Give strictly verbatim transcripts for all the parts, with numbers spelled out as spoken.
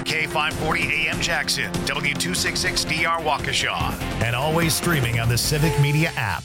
W K five forty A M Jackson, W two sixty-six D R Waukesha, and always streaming on the Civic Media app.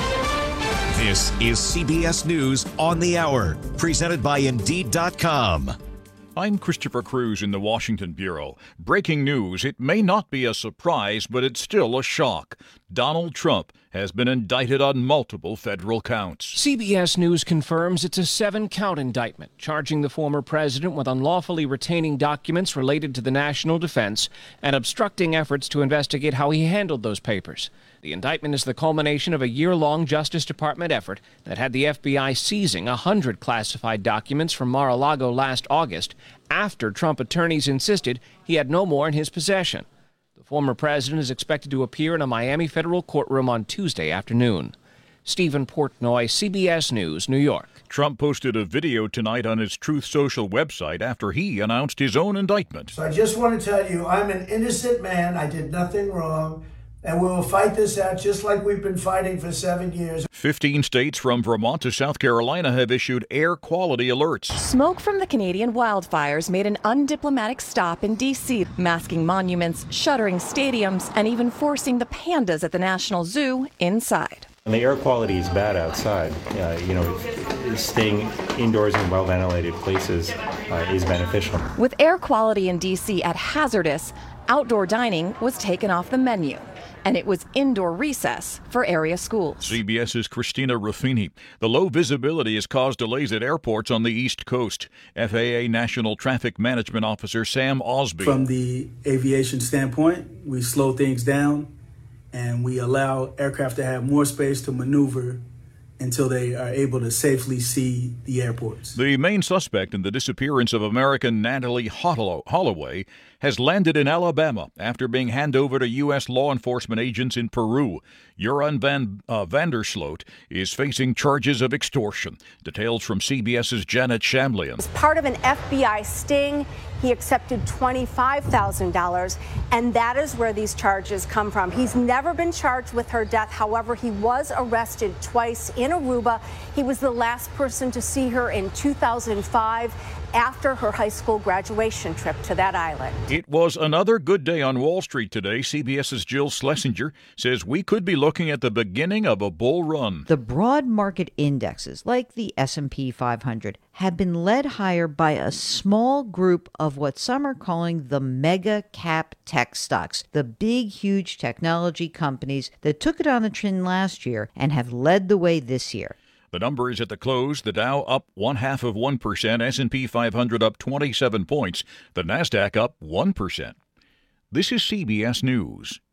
This is C B S News on the Hour, presented by Indeed dot com. I'm Christopher Cruz in the Washington Bureau. Breaking news. It may not be a surprise, but it's still a shock. Donald Trump has been indicted on multiple federal counts. C B S News confirms it's a seven-count indictment, charging the former president with unlawfully retaining documents related to the national defense and obstructing efforts to investigate how he handled those papers. The indictment is the culmination of a year-long Justice Department effort that had the F B I seizing one hundred classified documents from Mar-a-Lago last August after Trump attorneys insisted he had no more in his possession. The former president is expected to appear in a Miami federal courtroom on Tuesday afternoon. Stephen Portnoy, C B S News, New York. Trump posted a video tonight on his Truth Social website after he announced his own indictment. So I just want to tell you, I'm an innocent man. I did nothing wrong. And we will fight this out just like we've been fighting for seven years. Fifteen states from Vermont to South Carolina have issued air quality alerts. Smoke from the Canadian wildfires made an undiplomatic stop in D C, masking monuments, shuttering stadiums, and even forcing the pandas at the National Zoo inside. And the air quality is bad outside. Uh, you know, staying indoors in well-ventilated places uh, is beneficial. With air quality in D C at hazardous, outdoor dining was taken off the menu. And it was indoor recess for area schools. CBS's Christina Ruffini. The low visibility has caused delays at airports on the East Coast. F A A National Traffic Management Officer Sam Osby. From the aviation standpoint, we slow things down and we allow aircraft to have more space to maneuver until they are able to safely see the airports. The main suspect in the disappearance of American Natalee Holloway has landed in Alabama after being handed over to U S law enforcement agents in Peru. Joran van, uh, Vandersloot is facing charges of extortion. Details from CBS's Janet Shamlian. As part of an F B I sting, he accepted twenty-five thousand dollars, and that is where these charges come from. He's never been charged with her death. However, he was arrested twice in Aruba. He was the last person to see her in two thousand five after her high school graduation trip to that island. It was another good day on Wall Street today. CBS's Jill Schlesinger says we could be looking at the beginning of a bull run. The broad market indexes, like the S and P five hundred, have been led higher by a small group of what some are calling the mega cap tech stocks, the big, huge technology companies that took it on the chin last year and have led the way this year. The numbers at the close: the Dow up one half of one percent, S and P five hundred up twenty-seven points, the Nasdaq up one percent. This is C B S News.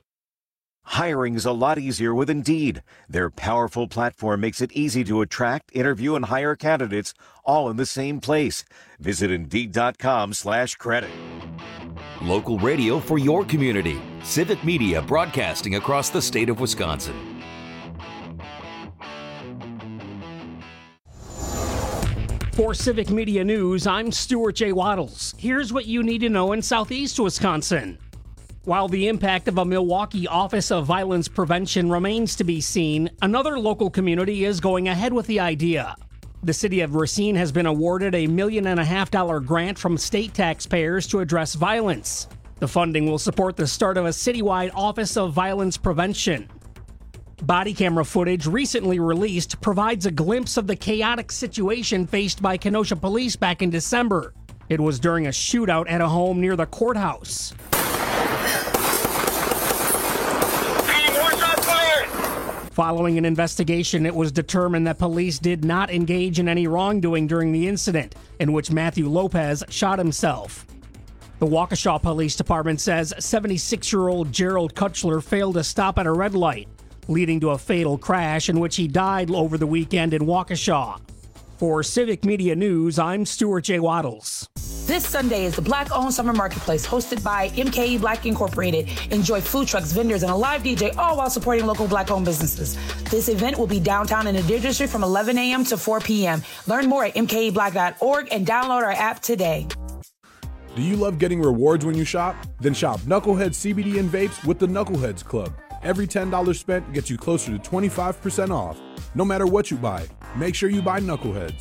Hiring's a lot easier with Indeed. Their powerful platform makes it easy to attract, interview, and hire candidates all in the same place. Visit Indeed.com slash credit. Local radio for your community. Civic Media broadcasting across the state of Wisconsin. For Civic Media News, I'm Stuart J. Waddles. Here's what you need to know in southeast Wisconsin. While the impact of a Milwaukee Office of Violence Prevention remains to be seen, another local community is going ahead with the idea. The city of Racine has been awarded a million and a half dollar grant from state taxpayers to address violence. The funding will support the start of a citywide Office of Violence Prevention. Body camera footage recently released provides a glimpse of the chaotic situation faced by Kenosha police back in December. It was during a shootout at a home near the courthouse. Following an investigation, it was determined that police did not engage in any wrongdoing during the incident, in which Matthew Lopez shot himself. The Waukesha Police Department says seventy-six-year-old Gerald Kutchler failed to stop at a red light, leading to a fatal crash in which he died over the weekend in Waukesha. For Civic Media News, I'm Stuart J. Waddles. This Sunday is the Black-owned Summer Marketplace hosted by M K E Black Incorporated. Enjoy food trucks, vendors, and a live D J, all while supporting local Black-owned businesses. This event will be downtown in the Deer District from eleven a.m. to four p.m. Learn more at m k e black dot org and download our app today. Do you love getting rewards when you shop? Then shop Knuckleheads C B D and vapes with the Knuckleheads Club. Every ten dollars spent gets you closer to twenty-five percent off. No matter what you buy, make sure you buy Knuckleheads.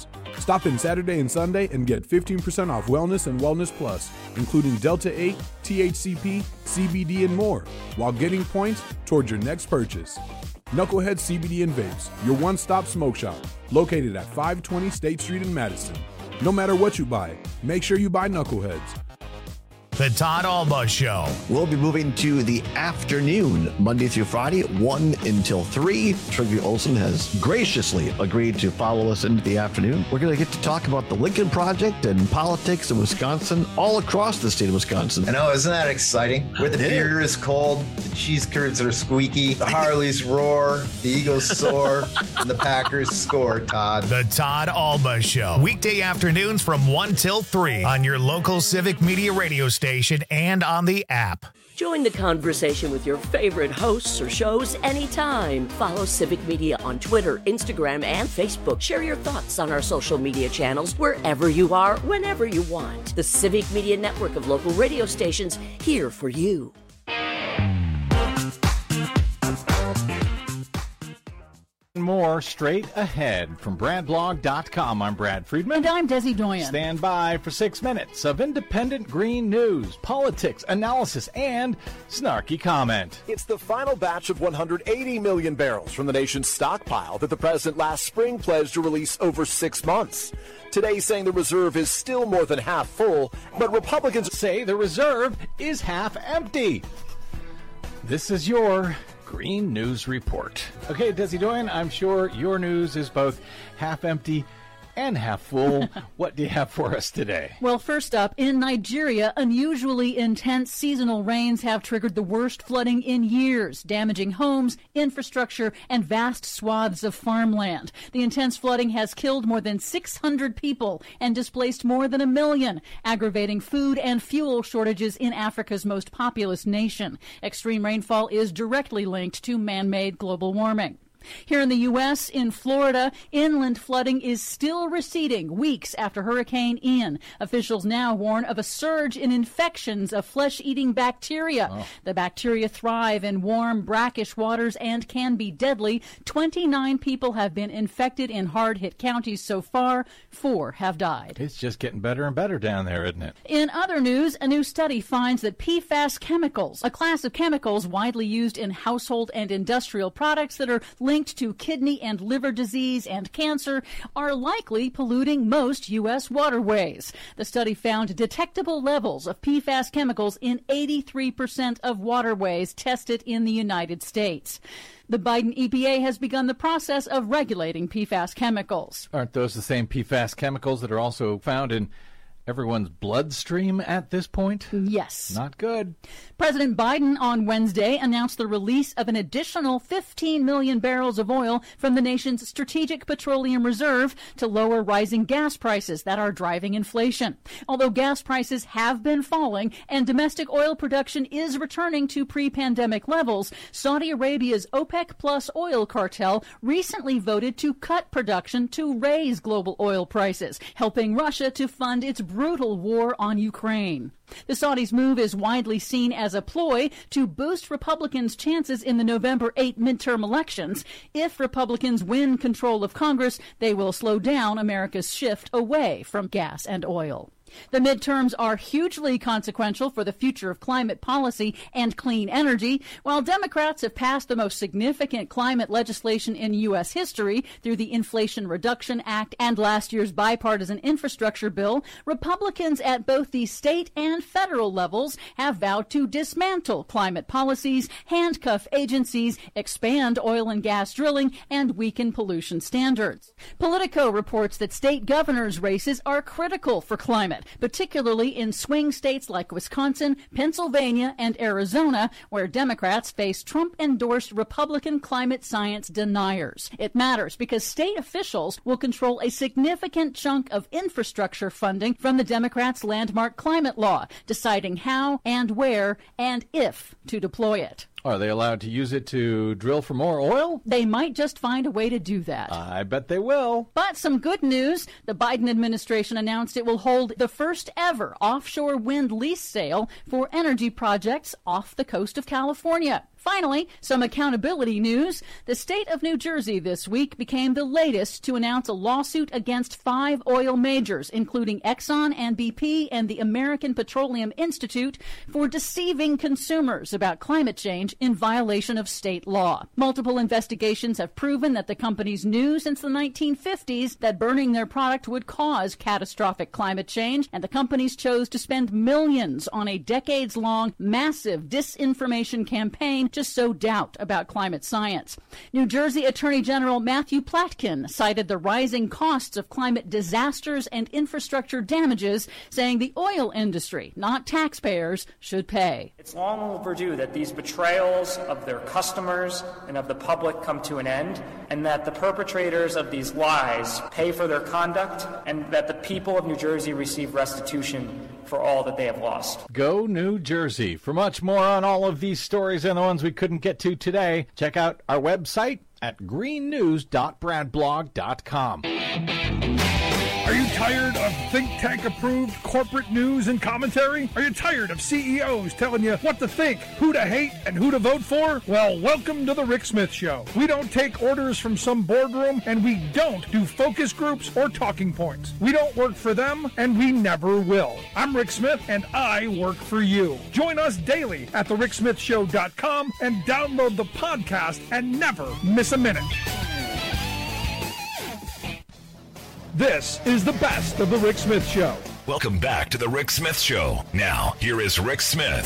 Stop in Saturday and Sunday and get fifteen percent off Wellness and Wellness Plus, including Delta eight, T H C P, C B D, and more, while getting points towards your next purchase. Knucklehead C B D and Vapes, your one-stop smoke shop, located at five twenty State Street in Madison. No matter what you buy, make sure you buy Knuckleheads. The Todd Alba Show. We'll be moving to the afternoon, Monday through Friday, one until three. Trygve Olsen has graciously agreed to follow us into the afternoon. We're going to get to talk about the Lincoln Project and politics in Wisconsin, all across the state of Wisconsin. I know, isn't that exciting? Where the beer is cold, the cheese curds are squeaky, the Harleys roar, the Eagles soar, and the Packers score, Todd. The Todd Alba Show. Weekday afternoons from one till three on your local Civic Media radio station. Station and on the app. Join the conversation with your favorite hosts or shows anytime. Follow Civic Media on Twitter, Instagram, and Facebook. Share your thoughts on our social media channels wherever you are, whenever you want. The Civic Media network of local radio stations here for you. More straight ahead from brad blog dot com. I'm Brad Friedman. And I'm Desi Doyen. Stand by for six minutes of independent green news, politics, analysis, and snarky comment. It's the final batch of one hundred eighty million barrels from the nation's stockpile that the president last spring pledged to release over six months. Today saying the reserve is still more than half full, but Republicans say the reserve is half empty. This is your Green News Report. Okay, Desi Doyen, I'm sure your news is both half empty and half full. What do you have for us today? Well, first up, in Nigeria, unusually intense seasonal rains have triggered the worst flooding in years, damaging homes, infrastructure, and vast swaths of farmland. The intense flooding has killed more than six hundred people and displaced more than a million, aggravating food and fuel shortages in Africa's most populous nation. Extreme rainfall is directly linked to man-made global warming. Here in the U S, in Florida, inland flooding is still receding weeks after Hurricane Ian. Officials now warn of a surge in infections of flesh-eating bacteria. Oh. The bacteria thrive in warm, brackish waters and can be deadly. twenty-nine people have been infected in hard-hit counties so far. Four have died. It's just getting better and better down there, isn't it? In other news, a new study finds that P FAS chemicals, a class of chemicals widely used in household and industrial products that are linked to kidney and liver disease and cancer, are likely polluting most U S waterways. The study found detectable levels of P FAS chemicals in eighty-three percent of waterways tested in the United States. The Biden E P A has begun the process of regulating P FAS chemicals. Aren't those the same P FAS chemicals that are also found in everyone's bloodstream at this point? Yes. Not good. President Biden on Wednesday announced the release of an additional fifteen million barrels of oil from the nation's Strategic Petroleum Reserve to lower rising gas prices that are driving inflation. Although gas prices have been falling and domestic oil production is returning to pre-pandemic levels, Saudi Arabia's OPEC Plus oil cartel recently voted to cut production to raise global oil prices, helping Russia to fund its brutal war on Ukraine. The Saudis' move is widely seen as a ploy to boost Republicans' chances in the November eighth midterm elections. If Republicans win control of Congress, they will slow down America's shift away from gas and oil. The midterms are hugely consequential for the future of climate policy and clean energy. While Democrats have passed the most significant climate legislation in U S history through the Inflation Reduction Act and last year's bipartisan infrastructure bill, Republicans at both the state and federal levels have vowed to dismantle climate policies, handcuff agencies, expand oil and gas drilling, and weaken pollution standards. Politico reports that state governors' races are critical for climate, particularly in swing states like Wisconsin, Pennsylvania, and Arizona, where Democrats face Trump-endorsed Republican climate science deniers. It matters because state officials will control a significant chunk of infrastructure funding from the Democrats' landmark climate law, deciding how and where and if to deploy it. Are they allowed to use it to drill for more oil? They might just find a way to do that. I bet they will. But some good news. The Biden administration announced it will hold the first ever offshore wind lease sale for energy projects off the coast of California. Finally, some accountability news. The state of New Jersey this week became the latest to announce a lawsuit against five oil majors, including Exxon and B P and the American Petroleum Institute, for deceiving consumers about climate change in violation of state law. Multiple investigations have proven that the companies knew since the nineteen fifties that burning their product would cause catastrophic climate change, and the companies chose to spend millions on a decades-long, massive disinformation campaign to sow doubt about climate science. New Jersey Attorney General Matthew Platkin cited the rising costs of climate disasters and infrastructure damages, saying the oil industry, not taxpayers, should pay. It's long overdue that these betrayals of their customers and of the public come to an end, and that the perpetrators of these lies pay for their conduct, and that the people of New Jersey receive restitution for all that they have lost. Go New Jersey. For much more on all of these stories and the ones we couldn't get to today, check out our website at green news dot brad blog dot com. Are you tired of think tank approved corporate news and commentary? Are you tired of C E Os telling you what to think, who to hate, and who to vote for? Well, welcome to the Rick Smith Show. We don't take orders from some boardroom, and we don't do focus groups or talking points. We don't work for them, and we never will. I'm Rick Smith, and I work for you. Join us daily at the rick smith show dot com and download the podcast and never miss a minute. This is the best of the Rick Smith Show. Welcome back to the Rick Smith Show. Now, here is Rick Smith.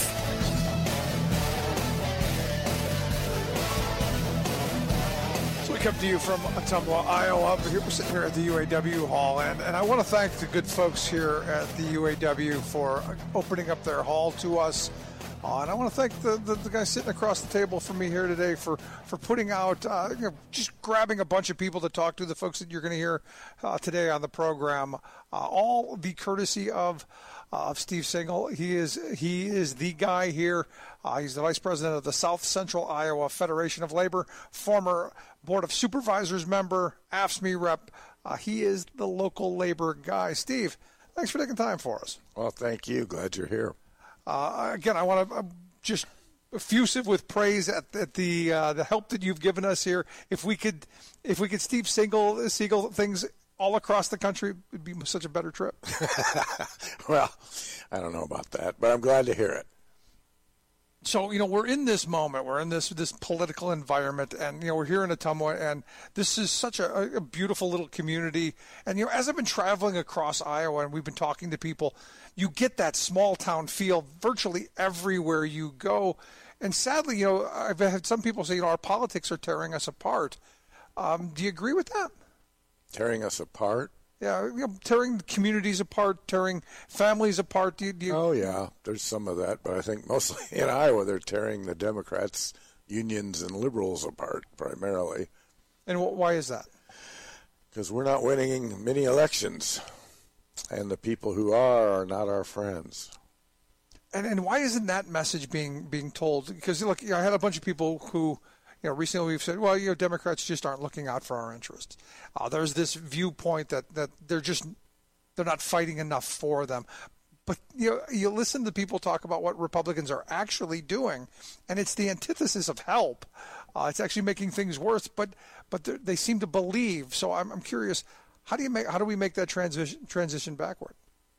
So we come to you from Ottumwa, Iowa. But here we're sitting here at the U A W Hall, and, and I want to thank the good folks here at the U A W for opening up their hall to us. Uh, and I want to thank the, the, the guy sitting across the table from me here today for, for putting out, uh, you know, just grabbing a bunch of people to talk to, the folks that you're going to hear uh, today on the program, uh, all the courtesy of uh, of Steve Singal. He is he is the guy here. Uh, he's the vice president of the South Central Iowa Federation of Labor, former Board of Supervisors member, A F S C M E rep. Uh, he is the local labor guy. Steve, thanks for taking time for us. Well, thank you. Glad you're here. Uh, again, I want to uh, just effusive with praise at, at the uh, the help that you've given us here. If we could, if we could Steve Singal, Siegel things all across the country, it'd be such a better trip. Well, I don't know about that, but I'm glad to hear it. So, you know, we're in this moment, we're in this this political environment, and, you know, we're here in Ottumwa, and this is such a, a beautiful little community. And, you know, as I've been traveling across Iowa and we've been talking to people, you get that small town feel virtually everywhere you go. And sadly, you know, I've had some people say, you know, our politics are tearing us apart. Um, do you agree with that? Tearing us apart? Yeah, you know, tearing communities apart, tearing families apart. Do you, do you... Oh, yeah, there's some of that. But I think mostly in Iowa, they're tearing the Democrats, unions, and liberals apart primarily. And wh- why is that? Because we're not winning many elections, and the people who are are not our friends. And and why isn't that message being being told? Because, look, you know, I had a bunch of people who... You know, recently we've said, well, you know, Democrats just aren't looking out for our interests. Uh, there's this viewpoint that, that they're just they're not fighting enough for them. But you know, you listen to people talk about what Republicans are actually doing, and it's the antithesis of help. Uh, it's actually making things worse. But but they seem to believe. So I'm I'm curious, how do you make how do we make that transition transition backward?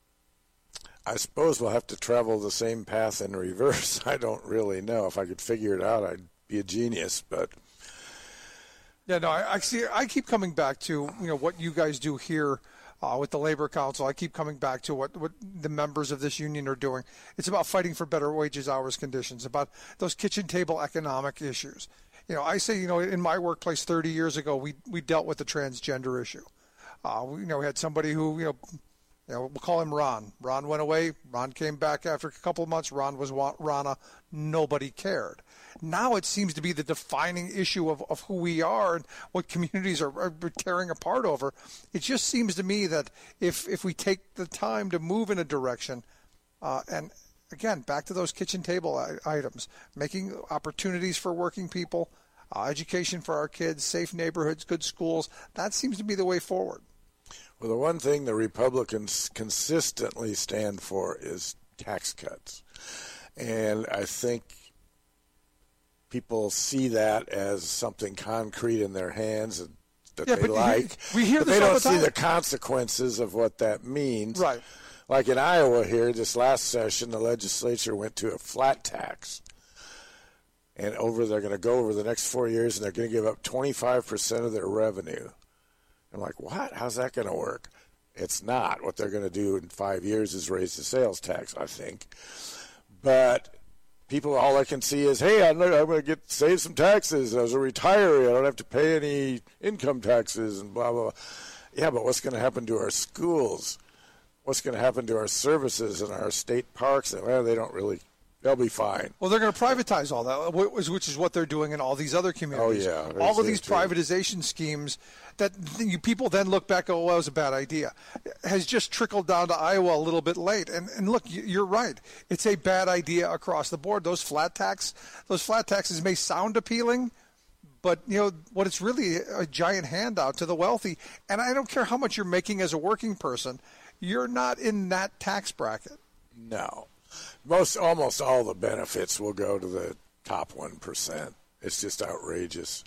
I suppose we'll have to travel the same path in reverse. I don't really know. If I could figure it out, I'd be a genius, but yeah, no, I, I see. I keep coming back to you know what you guys do here uh, with the Labor Council. I keep coming back to what, what the members of this union are doing. It's about fighting for better wages, hours, conditions. About those kitchen table economic issues. You know, I say you know in my workplace thirty years ago, we we dealt with the transgender issue. Uh, we, you know, we had somebody who you know. You know, we'll call him Ron. Ron went away. Ron came back after a couple of months. Ron was Rana. Nobody cared. Now it seems to be the defining issue of, of who we are and what communities are, are tearing apart over. It just seems to me that if if we take the time to move in a direction uh, and again, back to those kitchen table items, making opportunities for working people, uh, education for our kids, safe neighborhoods, good schools. That seems to be the way forward. Well, the one thing the Republicans consistently stand for is tax cuts. And I think people see that as something concrete in their hands that yeah, they but like. We hear but this they all don't the time. see the consequences of what that means. Right. Like in Iowa here, this last session, the legislature went to a flat tax. And over, they're going to go over the next four years, and they're going to give up twenty-five percent of their revenue. I'm like, what? How's that going to work? It's not. What they're going to do in five years is raise the sales tax, I think. But people, all I can see is, hey, I'm, I'm going to get save some taxes as a retiree. I don't have to pay any income taxes and blah, blah, blah. Yeah, but what's going to happen to our schools? What's going to happen to our services and our state parks? Well, they don't really. They'll be fine. Well, they're going to privatize all that, which is what they're doing in all these other communities. Oh, yeah. All of these privatization schemes that you people then look back and go, well, that was a bad idea, has just trickled down to Iowa a little bit late. And, and look, you're right. It's a bad idea across the board. Those flat tax, those flat taxes may sound appealing, but, you know, what it's really a giant handout to the wealthy. And I don't care how much you're making as a working person, you're not in that tax bracket. No. Most, almost all the benefits will go to the top one percent. It's just outrageous.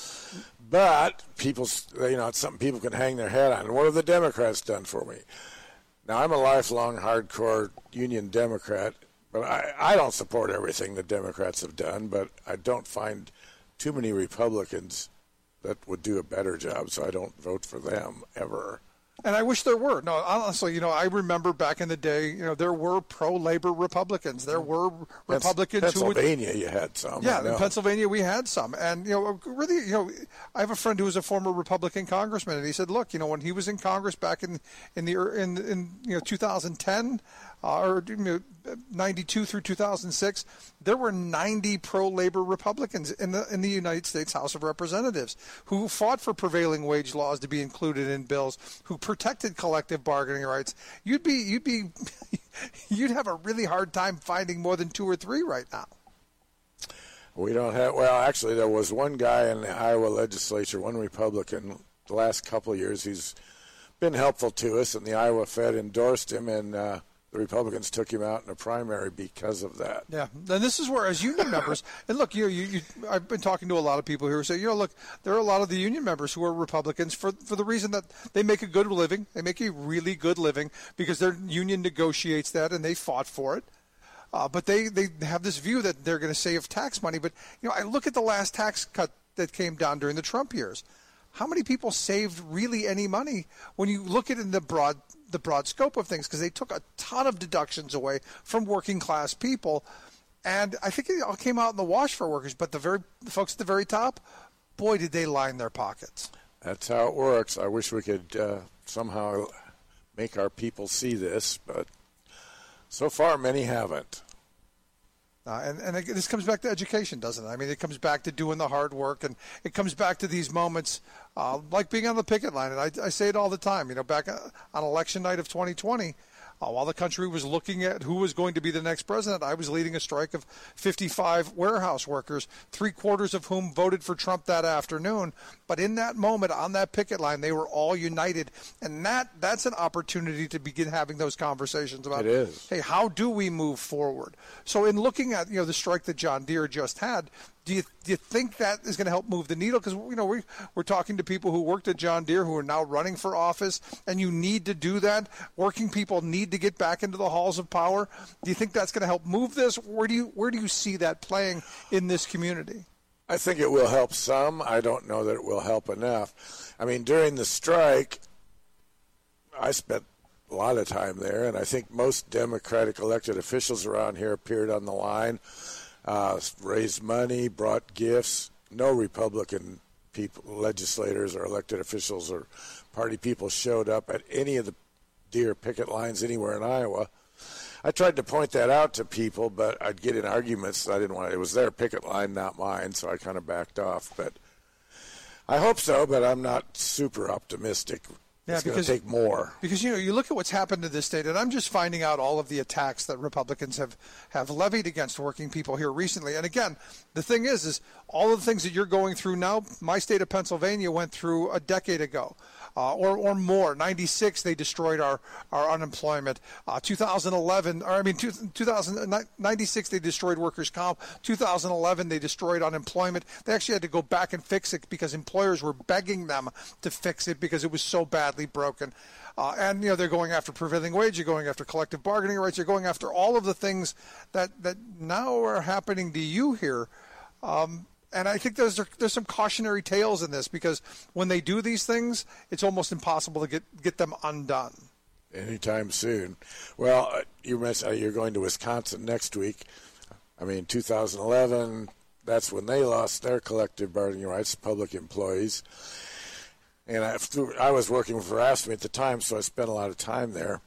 But people, you know, it's something people can hang their head on. What have the Democrats done for me? Now, I'm a lifelong hardcore union Democrat, but I, I don't support everything the Democrats have done, but I don't find too many Republicans that would do a better job, so I don't vote for them ever. And I wish there were. No, honestly, you know, I remember back in the day, you know, there were pro-labor Republicans. There were Republicans who would... Pennsylvania, you had some. Yeah, in Pennsylvania, we had some. And, you know, really, you know, I have a friend who was a former Republican congressman, and he said, look, you know, when he was in Congress back in, in the, in, in you know, two thousand ten, uh, or you know, ninety-two through two thousand six, there were ninety pro-labor Republicans in the in the United States House of Representatives who fought for prevailing wage laws to be included in bills, who protected collective bargaining rights. You'd be you'd be you'd have a really hard time finding more than two or three right now. We don't have. Well, actually, there was one guy in the Iowa legislature, one Republican, the last couple of years. He's been helpful to us, and the Iowa Fed endorsed him, and uh, the Republicans took him out in a primary because of that. Yeah, and this is where, as union members, and look, you, you, you, I've been talking to a lot of people here who say, you know, look, there are a lot of the union members who are Republicans for for the reason that they make a good living. They make a really good living because their union negotiates that, and they fought for it. Uh, but they, they have this view that they're going to save tax money. But, you know, I look at the last tax cut that came down during the Trump years. How many people saved really any money when you look at it in the broad the broad scope of things? Because they took a ton of deductions away from working class people. And I think it all came out in the wash for workers. But the very the folks at the very top, boy, did they line their pockets. That's how it works. I wish we could uh, somehow make our people see this, but so far, many haven't. Uh, and and it, this comes back to education, doesn't it? I mean, it comes back to doing the hard work, and it comes back to these moments uh, like being on the picket line. And I, I say it all the time. You know, back on election night of twenty twenty, uh, while the country was looking at who was going to be the next president, I was leading a strike of fifty-five warehouse workers, three quarters of whom voted for Trump that afternoon. But in that moment, on that picket line, they were all united. And that that's an opportunity to begin having those conversations about, it is. hey, how do we move forward? So in looking at, you know, the strike that John Deere just had, do you do you think that is going to help move the needle? Because, you know, we, we're talking to people who worked at John Deere who are now running for office, and you need to do that. Working people need to get back into the halls of power. Do you think that's going to help move this? Where do you where do you see that playing in this community? I think it will help some. I don't know that it will help enough. I mean, during the strike, I spent a lot of time there, and I think most Democratic elected officials around here appeared on the line, uh, raised money, brought gifts. No Republican people, legislators or elected officials or party people showed up at any of the Deere picket lines anywhere in Iowa. I tried to point that out to people, but I'd get in arguments. I didn't want it. It was their picket line, not mine, so I kind of backed off. But I hope so, but I'm not super optimistic Yeah, it's going because to take more. Because, you know, you look at what's happened to this state, and I'm just finding out all of the attacks that Republicans have, have levied against working people here recently. And again, the thing is, is all of the things that you're going through now, my state of Pennsylvania went through a decade ago. Uh, or or more. ninety-six, they destroyed our, our unemployment. Uh, two thousand eleven, or I mean, two, two thousand, ninety-six, they destroyed workers' comp. two thousand eleven, they destroyed unemployment. They actually had to go back and fix it because employers were begging them to fix it because it was so badly broken. Uh, and, you know, they're going after prevailing wage, you're going after collective bargaining rights, you're going after all of the things that, that now are happening to you here. Um, And I think there's there's some cautionary tales in this because when they do these things, it's almost impossible to get, get them undone. Anytime soon. Well, you mentioned you're going to Wisconsin next week. I mean, two thousand eleven, that's when they lost their collective bargaining rights, public employees. And I, I was working for AFSCME at the time, so I spent a lot of time there.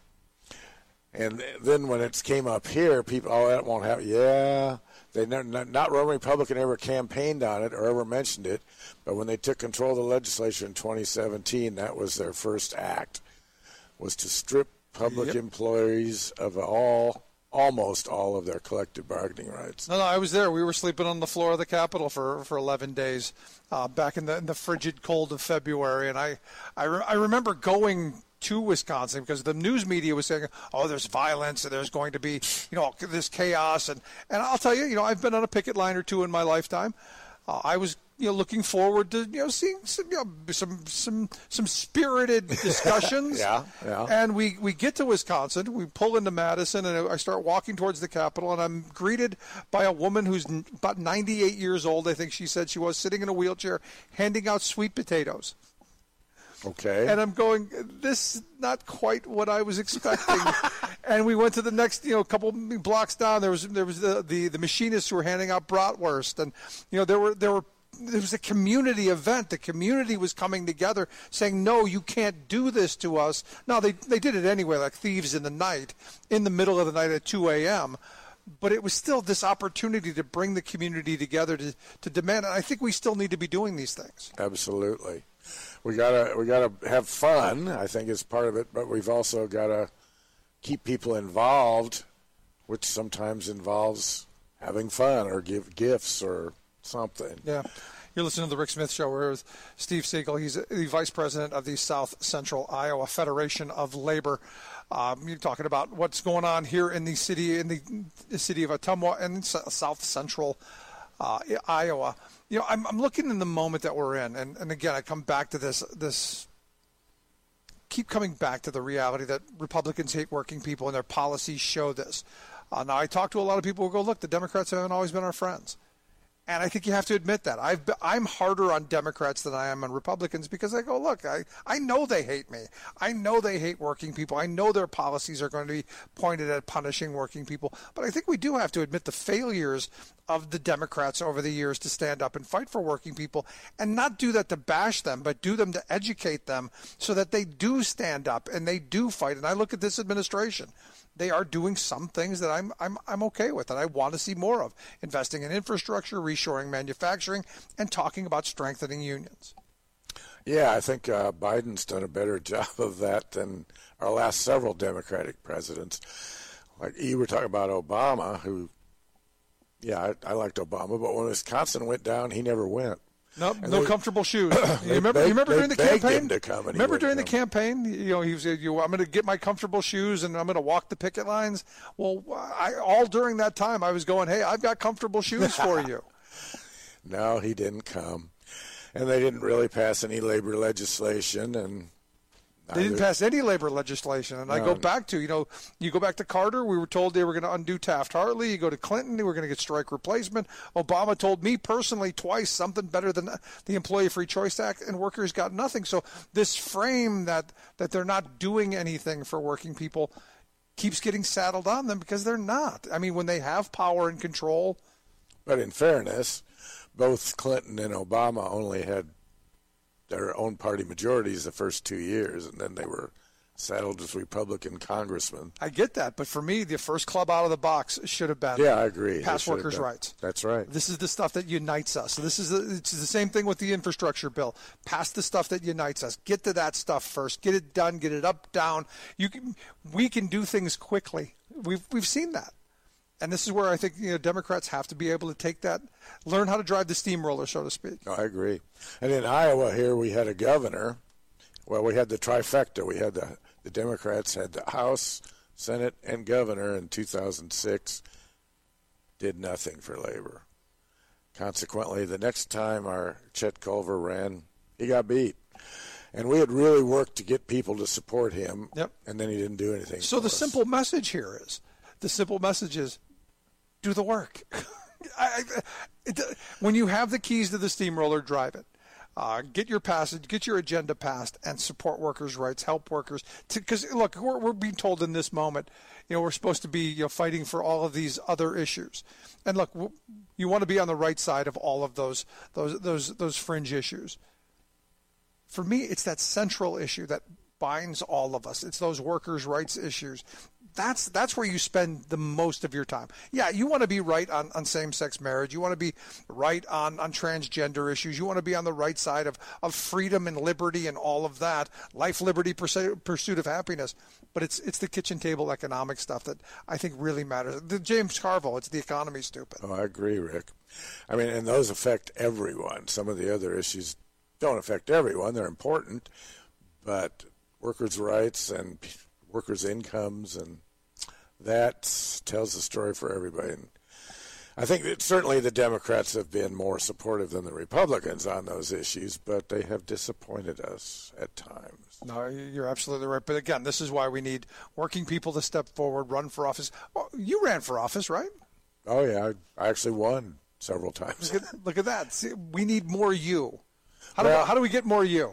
And then when it came up here, people, oh, that won't happen. Yeah. They never, not one Republican ever campaigned on it or ever mentioned it, but when they took control of the legislature in twenty seventeen, that was their first act, was to strip public yep. employees of all, almost all of their collective bargaining rights. No, no, I was there. We were sleeping on the floor of the Capitol for, for eleven days uh, back in the, in the frigid cold of February, and I, I, re- I remember going to Wisconsin because the news media was saying, oh, there's violence and there's going to be, you know, this chaos. And, and I'll tell you, you know, I've been on a picket line or two in my lifetime. Uh, I was, you know, looking forward to, you know, seeing some, you know, some, some, some spirited discussions. yeah, yeah. And we, we get to Wisconsin, we pull into Madison, and I start walking towards the Capitol, and I'm greeted by a woman who's about ninety-eight years old, I think she said she was, sitting in a wheelchair, handing out sweet potatoes. Okay. And I'm going, this is not quite what I was expecting. And we went to the next, you know, couple blocks down. There was there was the, the, the machinists who were handing out bratwurst, and you know there were there were there was a community event. The community was coming together, saying, "No, you can't do this to us." Now they they did it anyway, like thieves in the night, in the middle of the night at two a.m. But it was still this opportunity to bring the community together to to demand. And I think we still need to be doing these things. Absolutely. We gotta we gotta have fun, I think is part of it, but we've also gotta keep people involved, which sometimes involves having fun or give gifts or something. Yeah. You're listening to the Rick Smith Show. We're with Steve Siegel. He's the vice president of the South Central Iowa Federation of Labor. Um, you're talking about what's going on here in the city in the, the city of Ottumwa and South Central uh, Iowa. You know, I'm, I'm looking in the moment that we're in, and, and again, I come back to this, this, keep coming back to the reality that Republicans hate working people, and their policies show this. Uh, now, I talk to a lot of people who go, look, the Democrats haven't always been our friends. And I think you have to admit that. I've been, I'm harder on Democrats than I am on Republicans because I go, look, I, I know they hate me. I know they hate working people. I know their policies are going to be pointed at punishing working people. But I think we do have to admit the failures of the Democrats over the years to stand up and fight for working people, and not do that to bash them, but do them to educate them so that they do stand up and they do fight. And I look at this administration. They are doing some things that I'm I'm I'm okay with, and I want to see more of. Investing in infrastructure, reshoring manufacturing, and talking about strengthening unions. Yeah, I think uh, Biden's done a better job of that than our last several Democratic presidents. Like you were talking about Obama, who, yeah, I, I liked Obama, but when Wisconsin went down, he never went. Nope, And no they- comfortable shoes. they You remember, begged- you remember they during the begged campaign? him to come, and he remember wouldn't during the come. campaign, you know, he was, you, I'm going to get my comfortable shoes and I'm going to walk the picket lines. Well, I, all during that time, I was going, hey, I've got comfortable shoes for you. No, he didn't come. And they didn't really pass any labor legislation. And They didn't neither- pass any labor legislation. And I No. go back to, you know, you go back to Carter, we were told they were going to undo Taft-Hartley. You go to Clinton, they were going to get strike replacement. Obama told me personally twice something better than the Employee Free Choice Act, and workers got nothing. So this frame that, that they're not doing anything for working people keeps getting saddled on them because they're not. I mean, when they have power and control. But in fairness, both Clinton and Obama only had their own party majorities the first two years, and then they were saddled with Republican congressmen. I get that, but for me, the first club out of the box should have been yeah, I agree. pass workers' rights. That's right. This is the stuff that unites us. This is the, it's the same thing with the infrastructure bill. Pass the stuff that unites us. Get to that stuff first. Get it done. Get it up, down. You can, we can do things quickly. We've we've seen that. And this is where I think you know Democrats have to be able to take that, learn how to drive the steamroller, so to speak. I agree. And in Iowa here we had a governor. Well, we had the trifecta. We had the, the Democrats had the House, Senate, and governor in two thousand six. Did nothing for labor. Consequently, the next time our Chet Culver ran, he got beat. And we had really worked to get people to support him, yep. and then he didn't do anything. So the us. simple message here is, the simple message is, do the work. I, it, when you have the keys to the steamroller, drive it. Uh, get your passage, get your agenda passed, and support workers' rights, help workers. Because look, we're, we're being told in this moment, you know, we're supposed to be you know, fighting for all of these other issues. And look, you want to be on the right side of all of those those those those fringe issues. For me, it's that central issue that binds all of us. It's those workers' rights issues. That's that's where you spend the most of your time. Yeah, you want to be right on, on same-sex marriage. You want to be right on, on transgender issues. You want to be on the right side of, of freedom and liberty and all of that. Life, liberty, pursuit, pursuit of happiness. But it's it's the kitchen table economic stuff that I think really matters. The James Carville, it's the economy, stupid. Oh, I agree, Rick. I mean, and those affect everyone. Some of the other issues don't affect everyone. They're important. But workers' rights and workers' incomes, and that tells the story for everybody. And I think that certainly the Democrats have been more supportive than the Republicans on those issues, but they have disappointed us at times. No, you're absolutely right. But again, this is why we need working people to step forward, run for office. Well, you ran for office, right? Oh, yeah. I actually won several times. Look at, look at that. See, we need more you. How, well, do, how do we get more you?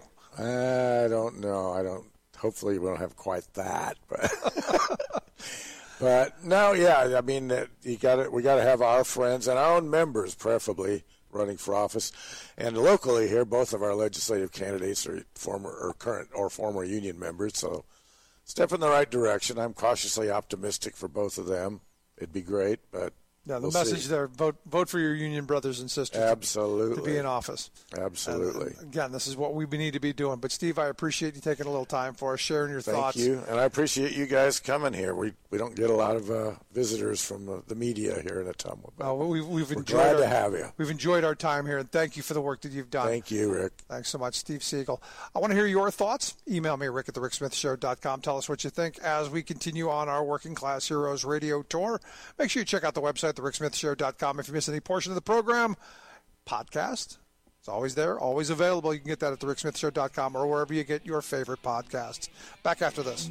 I don't know. I don't. Hopefully, we don't have quite that, but but no, yeah. I mean, you got to we got to have our friends and our own members, preferably, running for office. And locally here, both of our legislative candidates are former or current or former union members, so step in the right direction. I'm cautiously optimistic for both of them. It'd be great, but. Yeah, the we'll message see. there, vote vote for your union brothers and sisters. Absolutely. To be in office. Absolutely. And again, this is what we need to be doing. But, Steve, I appreciate you taking a little time for us, sharing your Thank thoughts. Thank you. And I appreciate you guys coming here. We we don't get a lot of uh, visitors from uh, the media here in Ottumwa. Oh, well, we, we've we're enjoyed glad our, to have you. We've enjoyed our time here, and thank you for the work that you've done. Thank you, Rick. Thanks so much, Steve Siegel. I want to hear your thoughts. Email me, rick at the rick smith show dot com. Tell us what you think as we continue on our Working Class Heroes radio tour. Make sure you check out the website, the rick smith show dot com. If you miss any portion of the program, podcast, it's always there, always available. You can get that at the rick smith show dot com or wherever you get your favorite podcasts. Back after this.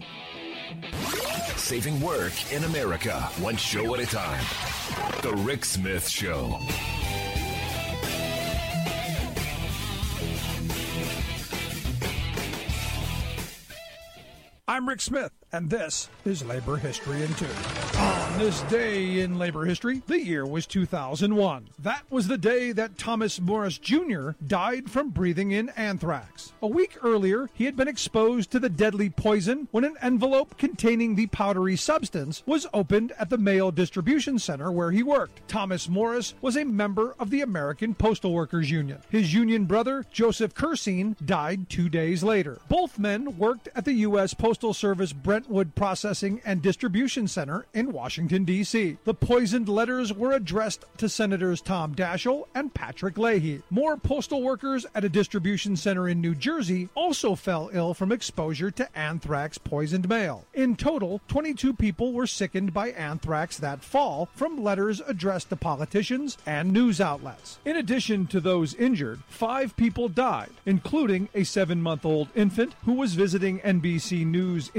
Saving work in America, one show at a time. The Rick Smith Show. I'm Rick Smith, and this is Labor History in Two. On this day in labor history, the year was two thousand one. That was the day that Thomas Morris Junior died from breathing in anthrax. A week earlier, he had been exposed to the deadly poison when an envelope containing the powdery substance was opened at the mail distribution center where he worked. Thomas Morris was a member of the American Postal Workers Union. His union brother, Joseph Cursine, died two days later. Both men worked at the U S Postal Service Brentwood Processing and Distribution Center in Washington, D C The poisoned letters were addressed to Senators Tom Daschle and Patrick Leahy. More postal workers at a distribution center in New Jersey also fell ill from exposure to anthrax-poisoned mail. In total, twenty-two people were sickened by anthrax that fall from letters addressed to politicians and news outlets. In addition to those injured, five people died, including a seven-month-old infant who was visiting N B C News in New York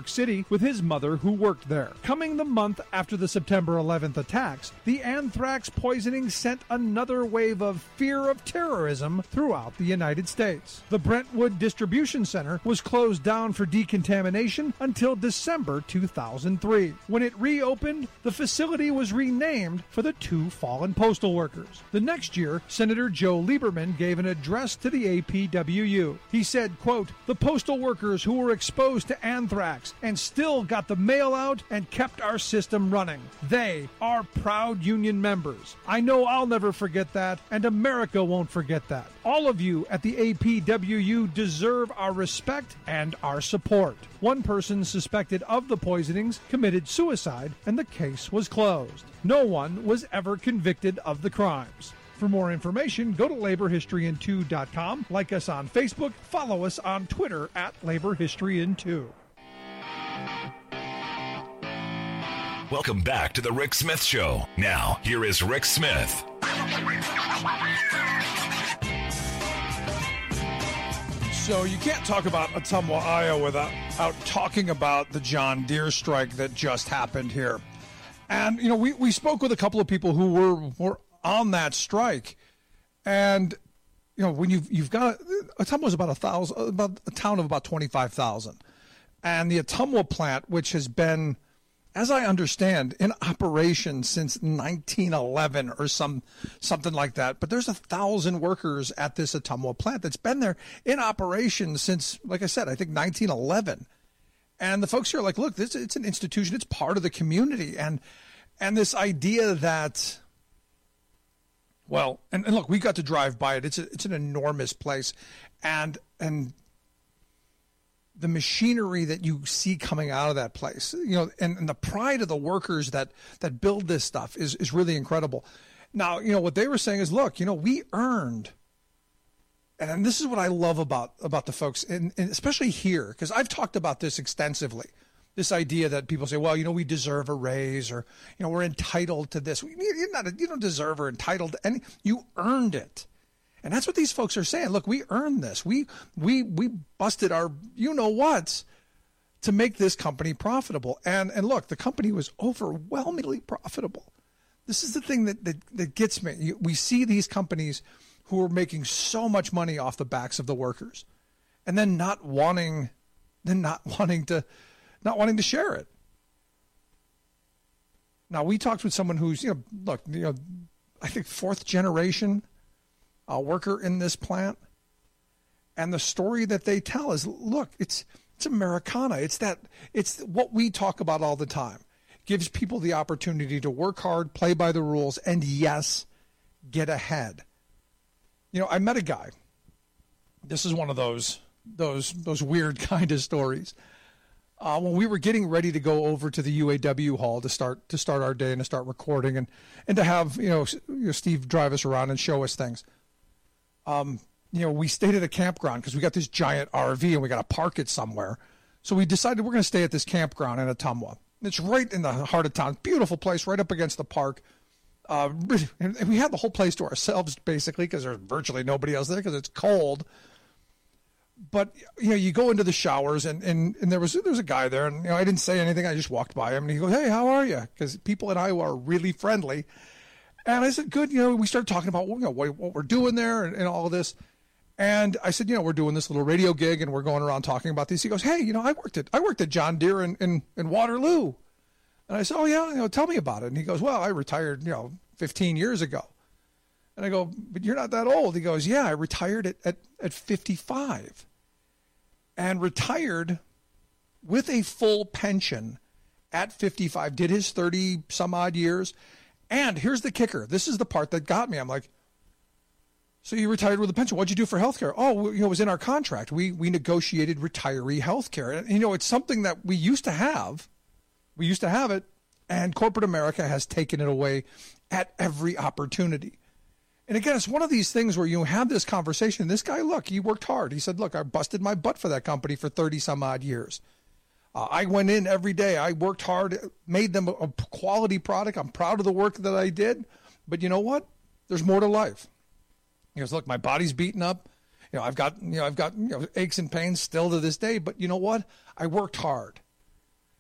York City with his mother who worked there. Coming the month after the September eleventh attacks, the anthrax poisoning sent another wave of fear of terrorism throughout the United States. The Brentwood Distribution Center was closed down for decontamination until December two thousand three. When it reopened, the facility was renamed for the two fallen postal workers. The next year, Senator Joe Lieberman gave an address to the A P W U. He said, quote, "The postal workers who were exposed to anthrax and still got the mail out and kept our system running. They are proud union members. I know I'll never forget that, and America won't forget that. All of you at the A P W U deserve our respect and our support." One person suspected of the poisonings committed suicide, and the case was closed. No one was ever convicted of the crimes. For more information, go to labor history in two dot com, like us on Facebook, follow us on Twitter at labor history in two. Welcome back to the Rick Smith Show. Now, here is Rick Smith. So you can't talk about Ottumwa, Iowa without out talking about the John Deere strike that just happened here. And, you know, we, we spoke with a couple of people who were, were on that strike. And, you know, when you've, you've got, Ottumwa is about a thousand, about a town of about twenty-five thousand. And the Ottumwa plant, which has been, as I understand, in operation since nineteen eleven or some something like that. But there's a thousand workers at this Ottumwa plant that's been there in operation since, like I said, I think nineteen eleven. And the folks here are like, look, this it's an institution. It's part of the community. And and this idea that, well, and, and look, we got to drive by it. It's a, it's an enormous place. And and the machinery that you see coming out of that place, you know, and, and the pride of the workers that that build this stuff is, is really incredible. Now, you know, what they were saying is, look, you know, we earned, and this is what I love about, about the folks, and, and especially here, because I've talked about this extensively, this idea that people say, well, you know, we deserve a raise, or, you know, we're entitled to this. You're not, you don't deserve or entitled to any, you earned it. And that's what these folks are saying. Look, we earned this. We we we busted our you-know-whats to make this company profitable. And and look, the company was overwhelmingly profitable. This is the thing that, that, that gets me. You, we see these companies who are making so much money off the backs of the workers, and then not wanting, then not wanting to, not wanting to share it. Now, we talked with someone who's, you know, look, you know, I think fourth generation a worker in this plant, and the story that they tell is, look, it's it's Americana. It's that it's what we talk about all the time. Gives people the opportunity to work hard, play by the rules, and yes, get ahead. You know, I met a guy. This is one of those those those weird kind of stories. Uh, when we were getting ready to go over to the U A W hall to start to start our day and to start recording, and and to have you know, you know Steve drive us around and show us things. Um, you know, we stayed at a campground because we got this giant R V and we got to park it somewhere. So we decided we're going to stay at this campground in Ottumwa. It's right in the heart of town. Beautiful place, right up against the park. Uh, and we had the whole place to ourselves, basically, because there's virtually nobody else there because it's cold. But, you know, you go into the showers, and, and, and there was there was a guy there, and, you know, I didn't say anything. I just walked by him, and he goes, hey, how are you? Because people in Iowa are really friendly. And I said, good. You know, we started talking about you know, what, what we're doing there and, and all of this. And I said, you know, we're doing this little radio gig, and we're going around talking about these. He goes, hey, you know, I worked at I worked at John Deere in, in, in Waterloo. And I said, oh, yeah, you know, tell me about it. And he goes, well, I retired, you know, fifteen years ago. And I go, but you're not that old. He goes, yeah, I retired at, at, at fifty-five. And retired with a full pension at fifty-five, did his thirty some odd years. And here's the kicker. This is the part that got me. I'm like, so you retired with a pension. What'd you do for health care? Oh, you know, it was in our contract. We we negotiated retiree health care. And, you know, it's something that we used to have. We used to have it. And corporate America has taken it away at every opportunity. And again, it's one of these things where you have this conversation. This guy, look, he worked hard. He said, look, I busted my butt for that company for thirty some odd years. Uh, I went in every day. I worked hard, made them a, a quality product. I'm proud of the work that I did. But you know what? There's more to life. He goes, look, my body's beaten up. You know, I've got, you know, I've got, you know, aches and pains still to this day. But you know what? I worked hard.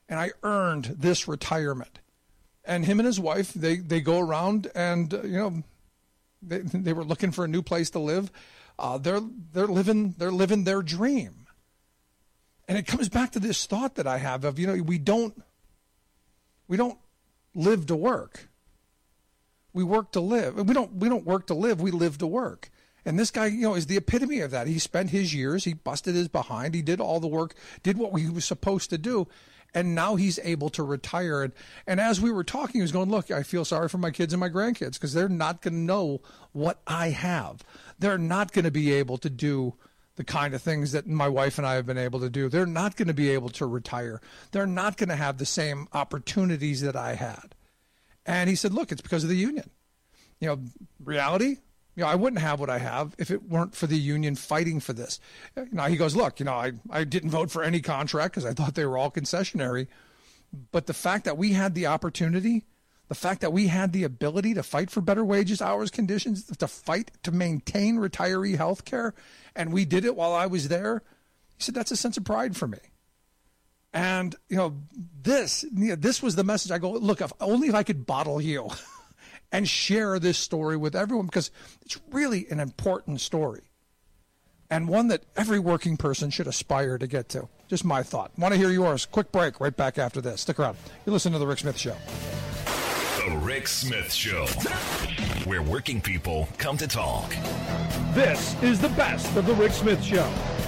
and I earned this retirement. And him and his wife, they, they go around and, uh, you know, they, they were looking for a new place to live. Uh, they're, they're living, they're living their dream. And it comes back to this thought that I have of, you know, we don't, we don't live to work. We work to live. We don't, we don't work to live. We live to work. And this guy, you know, is the epitome of that. He spent his years, he busted his behind, he did all the work, did what he was supposed to do, and now he's able to retire. And, and as we were talking, he was going, look, I feel sorry for my kids and my grandkids because they're not going to know what I have. They're not going to be able to do the kind of things that my wife and I have been able to do. They're not going to be able to retire. They're not going to have the same opportunities that I had. And he said, look, it's because of the union. You know, reality, you know, I wouldn't have what I have if it weren't for the union fighting for this. Now he goes, look, you know, I, I didn't vote for any contract because I thought they were all concessionary. But the fact that we had the opportunity, the fact that we had the ability to fight for better wages, hours, conditions, to fight to maintain retiree health care, and we did it while I was there, he said, that's a sense of pride for me. And, you know, this, you know, this was the message. I go, look, if only if I could bottle you and share this story with everyone, because it's really an important story and one that every working person should aspire to get to. Just my thought. Want to hear yours? Quick break right back after this. Stick around. You listen to The Rick Smith Show. The Rick Smith Show, where working people come to talk. This is the best of The Rick Smith Show.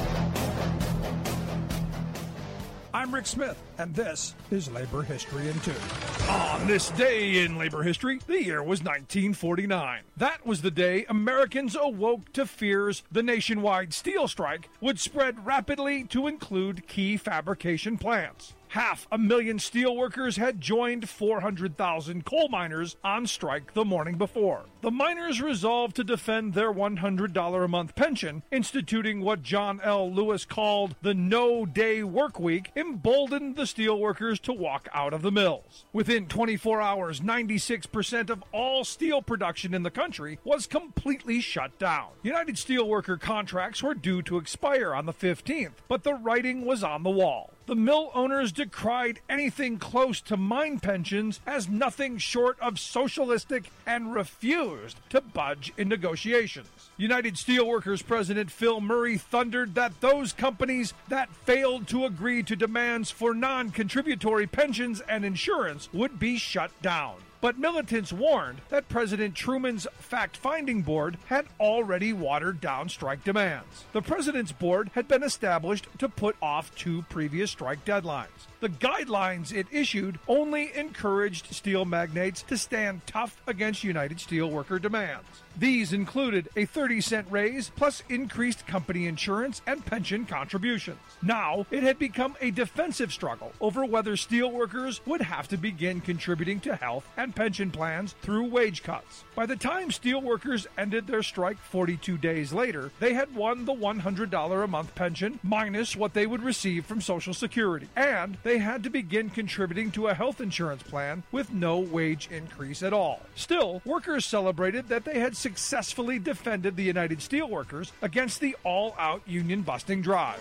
I'm Rick Smith, and this is Labor History in Two. On this day in labor history, the year was nineteen forty-nine. That was the day Americans awoke to fears the nationwide steel strike would spread rapidly to include key fabrication plants. Half a million steelworkers had joined four hundred thousand coal miners on strike the morning before. The miners resolved to defend their one hundred dollars a month pension, instituting what John L. Lewis called the no-day work week, emboldened the steelworkers to walk out of the mills. Within twenty-four hours, ninety-six percent of all steel production in the country was completely shut down. United Steelworker contracts were due to expire on the fifteenth, but the writing was on the wall. The mill owners decried anything close to mine pensions as nothing short of socialistic and refused to budge in negotiations. United Steelworkers President Phil Murray thundered that those companies that failed to agree to demands for non-contributory pensions and insurance would be shut down. But militants warned that President Truman's fact-finding board had already watered down strike demands. The president's board had been established to put off two previous strike deadlines. The guidelines it issued only encouraged steel magnates to stand tough against United Steelworker demands. These included a thirty cent raise plus increased company insurance and pension contributions. Now, it had become a defensive struggle over whether steelworkers would have to begin contributing to health and pension plans through wage cuts. By the time steelworkers ended their strike forty-two days later, they had won the one hundred dollars a month pension minus what they would receive from Social Security, and they had to begin contributing to a health insurance plan with no wage increase at all. Still, workers celebrated that they had successfully defended the United Steelworkers against the all-out union-busting drive.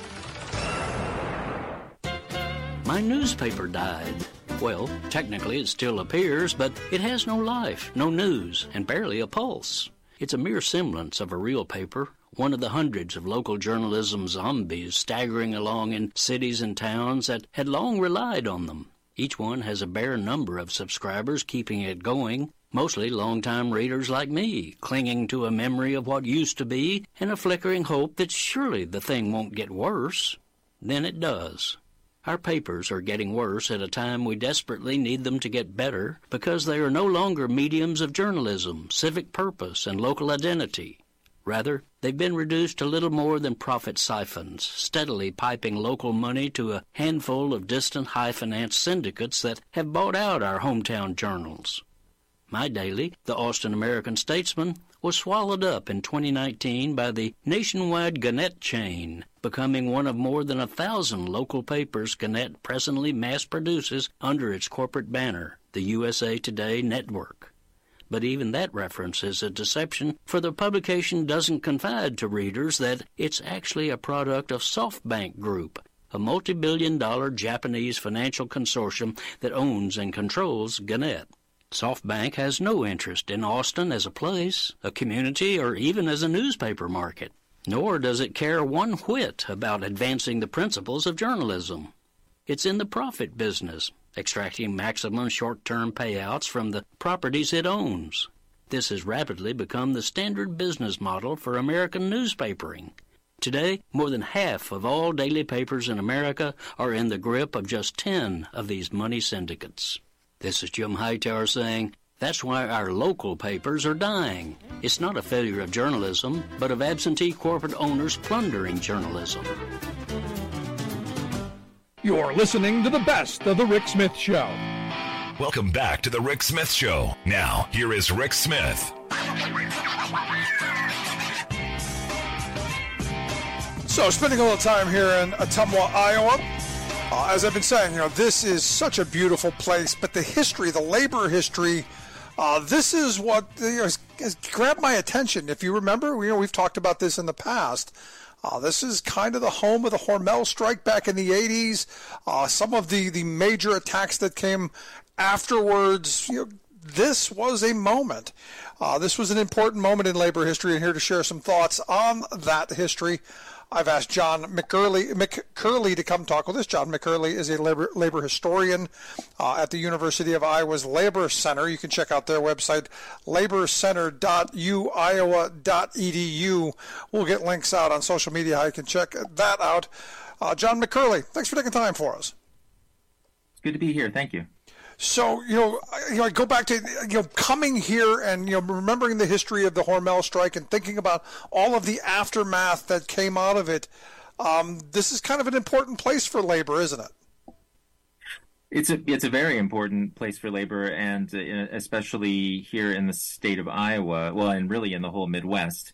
My newspaper died. Well, technically it still appears, but it has no life, no news, and barely a pulse. It's a mere semblance of a real paper, one of the hundreds of local journalism zombies staggering along in cities and towns that had long relied on them. Each one has a bare number of subscribers keeping it going, mostly longtime readers like me, clinging to a memory of what used to be and a flickering hope that surely the thing won't get worse. Then it does. Our papers are getting worse at a time we desperately need them to get better because they are no longer mediums of journalism, civic purpose, and local identity. Rather, they've been reduced to little more than profit siphons, steadily piping local money to a handful of distant high-finance syndicates that have bought out our hometown journals. My daily, the Austin American-Statesman, was swallowed up in twenty nineteen by the nationwide Gannett chain, becoming one of more than a thousand local papers Gannett presently mass-produces under its corporate banner, the U S A Today Network. But even that reference is a deception, for the publication doesn't confide to readers that it's actually a product of SoftBank Group, a multi-billion dollar Japanese financial consortium that owns and controls Gannett. SoftBank has no interest in Austin as a place, a community, or even as a newspaper market. Nor does it care one whit about advancing the principles of journalism. It's in the profit business, extracting maximum short-term payouts from the properties it owns. This has rapidly become the standard business model for American newspapering. Today, more than half of all daily papers in America are in the grip of just ten of these money syndicates. This is Jim Hightower saying, that's why our local papers are dying. It's not a failure of journalism, but of absentee corporate owners plundering journalism. You're listening to the best of The Rick Smith Show. Welcome back to The Rick Smith Show. Now, here is Rick Smith. So, spending a little time here in Ottumwa, Iowa. Uh, as I've been saying, you know, this is such a beautiful place, but the history, the labor history, uh, this is what you know, has, has grabbed my attention. If you remember, you know, we've talked about this in the past. Uh, this is kind of the home of the Hormel strike back in the eighties. Uh, some of the, the major attacks that came afterwards, you know, this was a moment. Uh, this was an important moment in labor history, and here to share some thoughts on that history, I've asked John McCurley, McCurley to come talk with us. John McCurley is a labor, labor historian uh, at the University of Iowa's Labor Center. You can check out their website, labor center dot u iowa dot e d u. We'll get links out on social media how you can check that out. Uh, John McCurley, thanks for taking time for us. It's good to be here. Thank you. So, you know, you know, I go back to, you know, coming here and, you know, remembering the history of the Hormel strike and thinking about all of the aftermath that came out of it. Um, this is kind of an important place for labor, isn't it? It's a it's a very important place for labor, and uh, especially here in the state of Iowa, well, and really in the whole Midwest.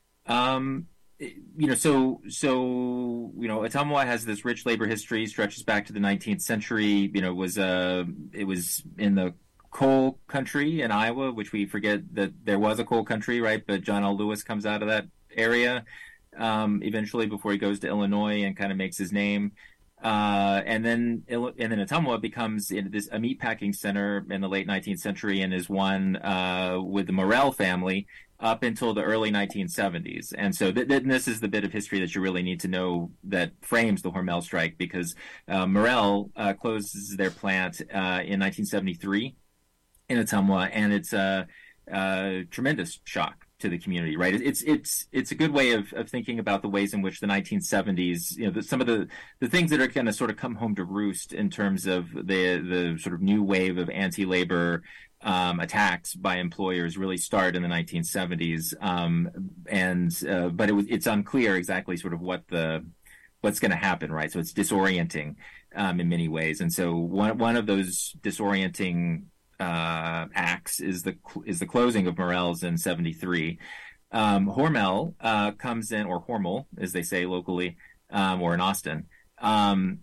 Um, you know, so so you know, Ottumwa has this rich labor history, stretches back to the nineteenth century. You know, it was uh, it was in the coal country in Iowa, which we forget that there was a coal country, right? But John L. Lewis comes out of that area um, eventually before he goes to Illinois and kind of makes his name. Uh, and then and then Ottumwa becomes this a meatpacking center in the late nineteenth century, and is one uh, with the Morrell family up until the early nineteen seventies. And so th- th- this is the bit of history that you really need to know that frames the Hormel strike, because uh, Morrell uh, closes their plant uh, in nineteen seventy-three in Ottumwa, and it's a, a tremendous shock to the community, right? It's it's it's a good way of, of thinking about the ways in which the nineteen seventies, you know, the, some of the, the things that are going to sort of come home to roost in terms of the the sort of new wave of anti-labor um, attacks by employers really start in the nineteen seventies, um, and uh, but it was it's unclear exactly sort of what the what's going to happen, right? So it's disorienting um, in many ways, and so one one of those disorienting uh acts is the is the closing of Morrell's in seventy-three. um Hormel uh comes in, or Hormel as they say locally, um or in Austin, um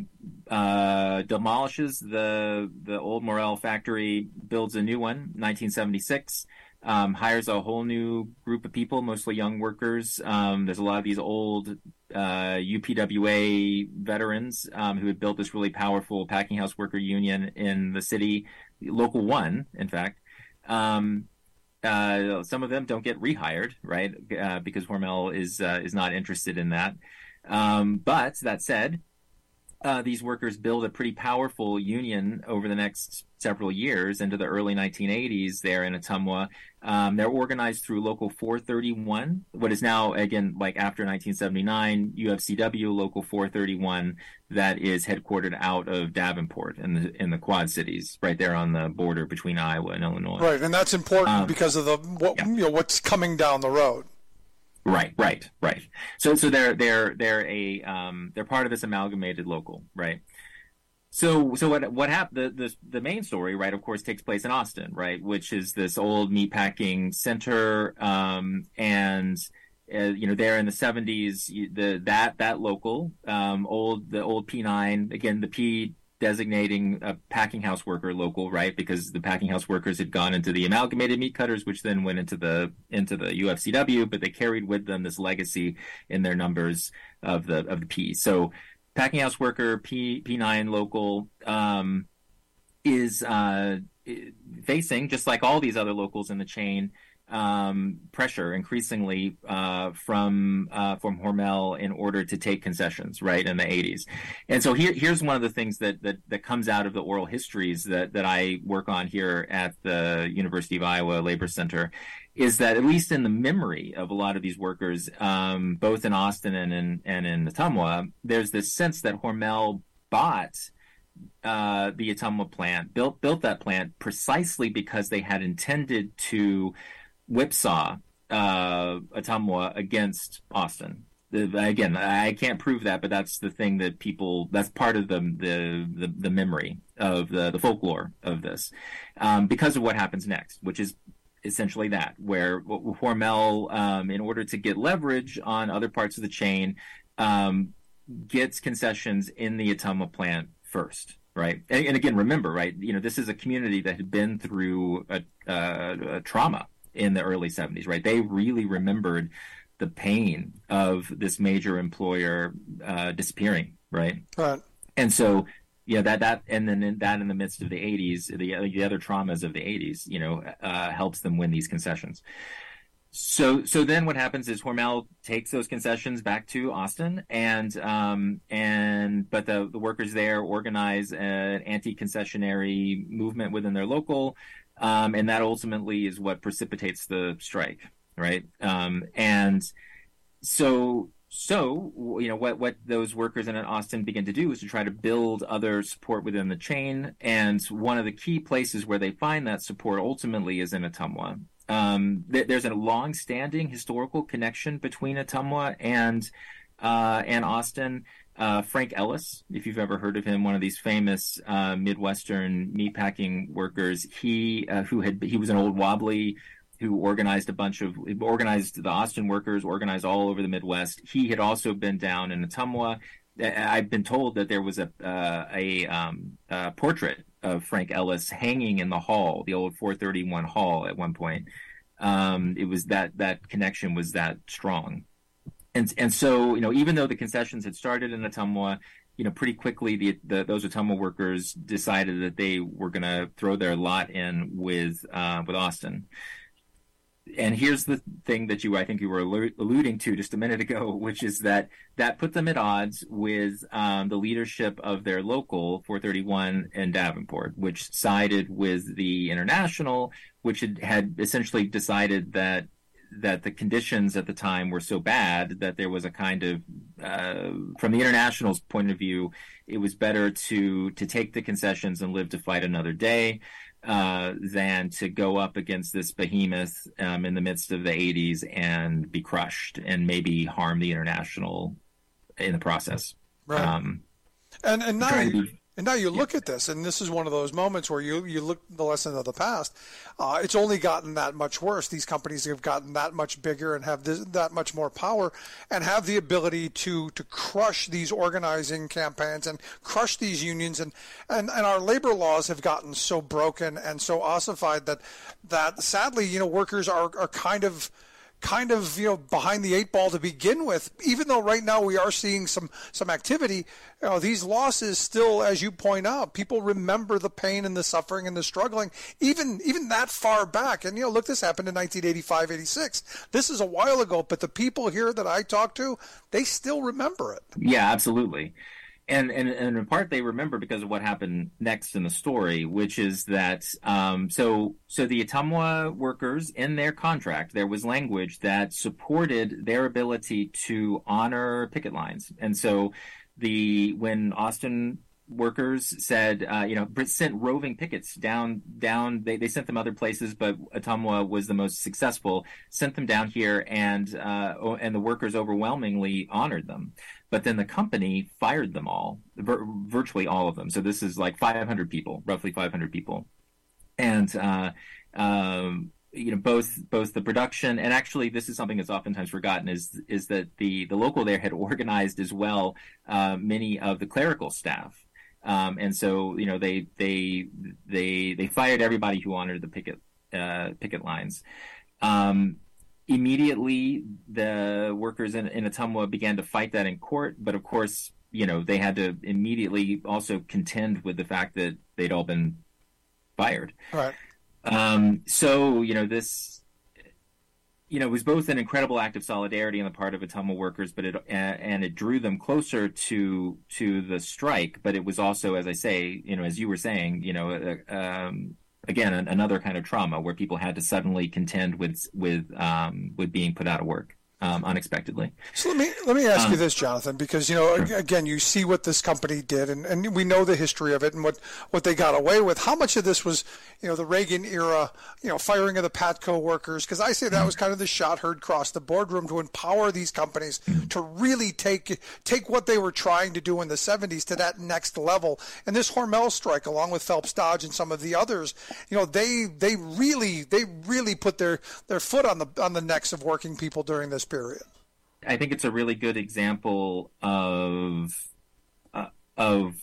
uh demolishes the the old Morrell factory, builds a new one, nineteen seventy-six. Um hires a whole new group of people, mostly young workers. Um there's a lot of these old uh U P W A veterans um who had built this really powerful packing house worker union in the city, Local One, in fact. Um, uh, some of them don't get rehired, right? Uh, because Hormel is uh, is not interested in that. Um, but that said, uh, these workers build a pretty powerful union over the next several years into the early nineteen eighties there in Ottumwa. Um, they're organized through Local four thirty-one, what is now, again, like after nineteen seventy-nine, U F C W Local four thirty-one, that is headquartered out of Davenport in the in the Quad Cities, right there on the border between Iowa and Illinois. Right, and that's important um, because of the what, yeah. you know, what's coming down the road. Right, right, right. So, so they're they're they're a um, they're part of this amalgamated local, right? So, so what what happened? The, the the main story, right, of course, takes place in Austin, right, which is this old meatpacking center, um, and uh, you know, there in the seventies, the that that local, um, old the old P nine, again, the P designating a packing house worker local, right, because the packing house workers had gone into the amalgamated meat cutters, which then went into the into the U F C W, but they carried with them this legacy in their numbers of the of the P. So packing house worker P P9 local um, is uh, facing, just like all these other locals in the chain, um, pressure increasingly uh, from uh, from Hormel in order to take concessions, right, in the eighties. And so here, here's one of the things that, that that comes out of the oral histories that that I work on here at the University of Iowa Labor Center, is that at least in the memory of a lot of these workers, um, both in Austin and in and in Ottumwa, there's this sense that Hormel bought uh, the Ottumwa plant, built built that plant precisely because they had intended to whipsaw uh, Ottumwa against Austin. The, again, I can't prove that, but that's the thing that people, that's part of the the the, the memory of the, the folklore of this, um, because of what happens next, which is essentially that, where Hormel, um, in order to get leverage on other parts of the chain, um, gets concessions in the Ottumwa plant first, right? And, and again, remember, right, you know, this is a community that had been through a, a, a trauma in the early seventies, right? They really remembered the pain of this major employer uh, disappearing, right? Right. And so, yeah, that that and then in, that in the midst of the eighties, the the other traumas of the eighties, you know, uh, helps them win these concessions. So so then what happens is Hormel takes those concessions back to Austin, and um and but the the workers there organize an anti-concessionary movement within their local. Um, and that ultimately is what precipitates the strike, right? Um, and so, so you know, what what those workers in Austin begin to do is to try to build other support within the chain. And one of the key places where they find that support ultimately is in Ottumwa. Um, th- there's a long-standing historical connection between Ottumwa and uh, and Austin. Uh, Frank Ellis, if you've ever heard of him, one of these famous uh, Midwestern meatpacking workers, he uh, who had he was an old wobbly who organized a bunch of organized the Austin workers, organized all over the Midwest. He had also been down in Ottumwa. I've been told that there was a uh, a, um, a portrait of Frank Ellis hanging in the hall, the old four thirty-one hall, at one point. Um, it was that that connection was that strong. And and so, you know, even though the concessions had started in Ottumwa, you know, pretty quickly the, the those Ottumwa workers decided that they were going to throw their lot in with uh, with Austin. And here's the thing that you, I think you were alluding to just a minute ago, which is that that put them at odds with um, the leadership of their local four thirty-one in Davenport, which sided with the International, which had, had essentially decided that that the conditions at the time were so bad that there was a kind of, uh, from the International's point of view, it was better to to take the concessions and live to fight another day uh, than to go up against this behemoth um, in the midst of the eighties and be crushed and maybe harm the International in the process. Right. Um, and and now you, be, and now you look at this, and this is one of those moments where you you look at the lesson of the past. Uh, it's only gotten that much worse. These companies have gotten that much bigger and have this, that much more power, and have the ability to to crush these organizing campaigns and crush these unions. And, and, and our labor laws have gotten so broken and so ossified that that sadly, you know, workers are are kind of. kind of, you know, behind the eight ball to begin with, even though right now we are seeing some, some activity. You know, these losses still, as you point out, people remember the pain and the suffering and the struggling, even, even that far back. And, you know, look, this happened in nineteen eighty-five, eighty-six. This is a while ago, but the people here that I talk to, they still remember it. Yeah, absolutely. And, and and in part they remember because of what happened next in the story, which is that um, so so the Ottumwa workers, in their contract, there was language that supported their ability to honor picket lines. And so the when Austin workers said, uh, you know, sent roving pickets down down. They, they sent them other places, but Ottumwa was the most successful. Sent them down here, and uh, and the workers overwhelmingly honored them. But then the company fired them all, vir- virtually all of them. So this is like five hundred people, roughly five hundred people, and uh, um, you know, both both the production and actually this is something that's oftentimes forgotten is is that the the local there had organized as well uh, many of the clerical staff. Um, and so, you know, they they they they fired everybody who honored the picket uh, picket lines. Um, immediately, the workers in, in Ottumwa began to fight that in court. But of course, you know, they had to immediately also contend with the fact that they'd all been fired. Right. Um, so, you know, this, you know, it was both an incredible act of solidarity on the part of Ottumwa workers, but it, and it drew them closer to, to the strike. But it was also, as I say, you know, as you were saying, you know, uh, um, again, an, another kind of trauma where people had to suddenly contend with, with, um, with being put out of work. Um, unexpectedly. So let me let me ask um, you this, Jonathan, because you know sure. again you see what this company did, and, and we know the history of it and what, what they got away with. How much of this was you know the Reagan era, you know firing of the Patco workers? Because I say that was kind of the shot heard across the boardroom to empower these companies to really take take what they were trying to do in the seventies to that next level. And this Hormel strike, along with Phelps Dodge and some of the others, you know they they really they really put their, their foot on the on the necks of working people during this period. I think it's a really good example of uh, of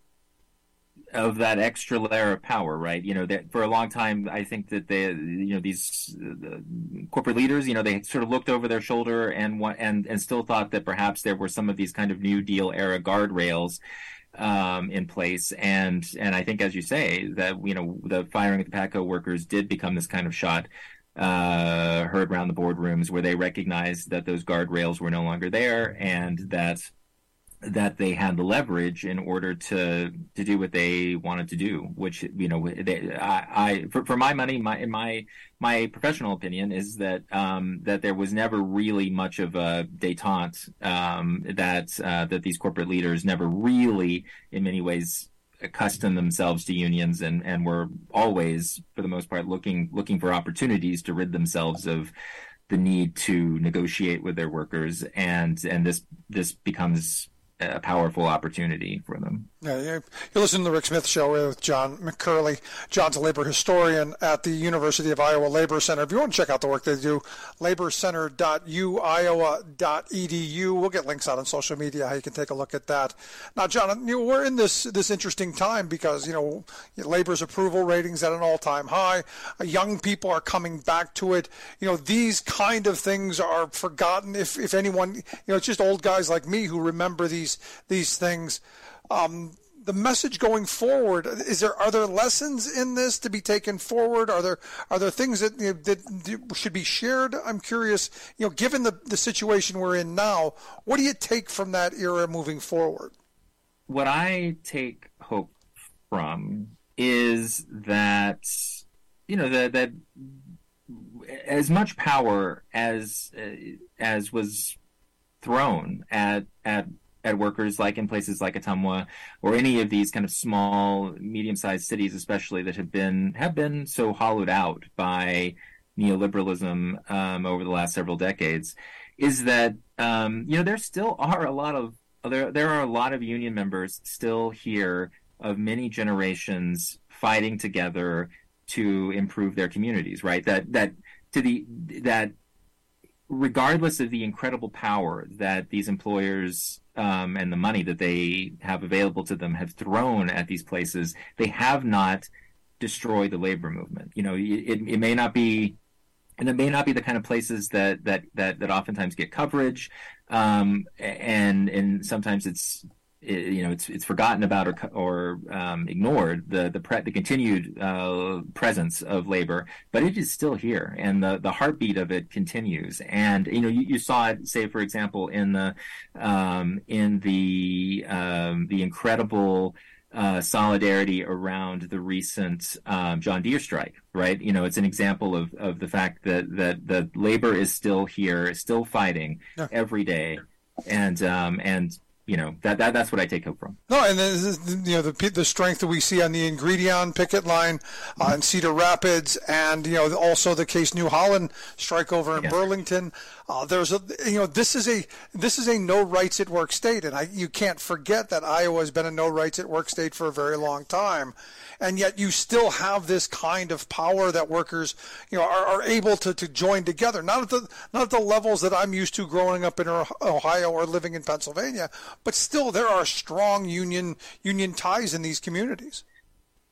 of that extra layer of power, right? You know, that for a long time, I think that they, you know, these uh, corporate leaders, you know, they sort of looked over their shoulder and and and still thought that perhaps there were some of these kind of New Deal era guardrails um, in place, and and I think, as you say, that you know, the firing of the Patco workers did become this kind of shot uh, heard around the boardrooms where they recognized that those guardrails were no longer there and that that they had the leverage in order to to do what they wanted to do, which, you know, they, I, I for, for my money, my in my my professional opinion is that um, that there was never really much of a détente, um, that uh, that these corporate leaders never really, in many ways, accustomed themselves to unions and, and were always, for the most part, looking looking for opportunities to rid themselves of the need to negotiate with their workers, and and this this becomes a powerful opportunity for them. Yeah, you're listening to the Rick Smith Show with John McCurley. John's a labor historian at the University of Iowa Labor Center. If you want to check out the work they do, labor center dot u iowa dot e d u. We'll get links out on social media how you can take a look at that. Now, John, you know, we're in this this interesting time because, you know, labor's approval ratings at an all-time high. Young people are coming back to it. You know, these kind of things are forgotten. If if anyone, you know, it's just old guys like me who remember these these things. Um, the message going forward, is there are there lessons in this to be taken forward? Are there are there things that, you know, that should be shared? I'm curious, you know, given the, the situation we're in now, what do you take from that era moving forward? What I take hope from is that, you know, that that as much power as uh, as was thrown at at at workers, like in places like Ottumwa or any of these kind of small, medium-sized cities, especially, that have been have been so hollowed out by neoliberalism um, over the last several decades, is that um, you know there still are a lot of there there are a lot of union members still here of many generations fighting together to improve their communities. Right, that that to the that regardless of the incredible power that these employers Um, and the money that they have available to them have thrown at these places, they have not destroyed the labor movement. You know, it, it may not be, and it may not be the kind of places that that that, that oftentimes get coverage, um, and and sometimes it's it, you know it's it's forgotten about or or um, ignored the the pre- the continued uh, presence of labor, but it is still here, and the the heartbeat of it continues. And you know you, you saw it, say, for example, in the um, in the um, the incredible uh, solidarity around the recent um, John Deere strike. Right, you know, it's an example of of the fact that that the labor is still here, is still fighting yeah. every day, and um, and. You know, that, that that's what I take hope from. No, and then, you know, the the strength that we see on the Ingredion picket line uh, in Cedar Rapids, and, you know, also the Case New Holland strike over in yeah. Burlington. Uh, there's a, you know, this is a this is a no rights at work state, and I, you can't forget that Iowa has been a no rights at work state for a very long time, and yet you still have this kind of power that workers, you know, are, are able to, to join together. Not at the not at the levels that I'm used to growing up in Ohio or living in Pennsylvania, but still there are strong union union ties in these communities.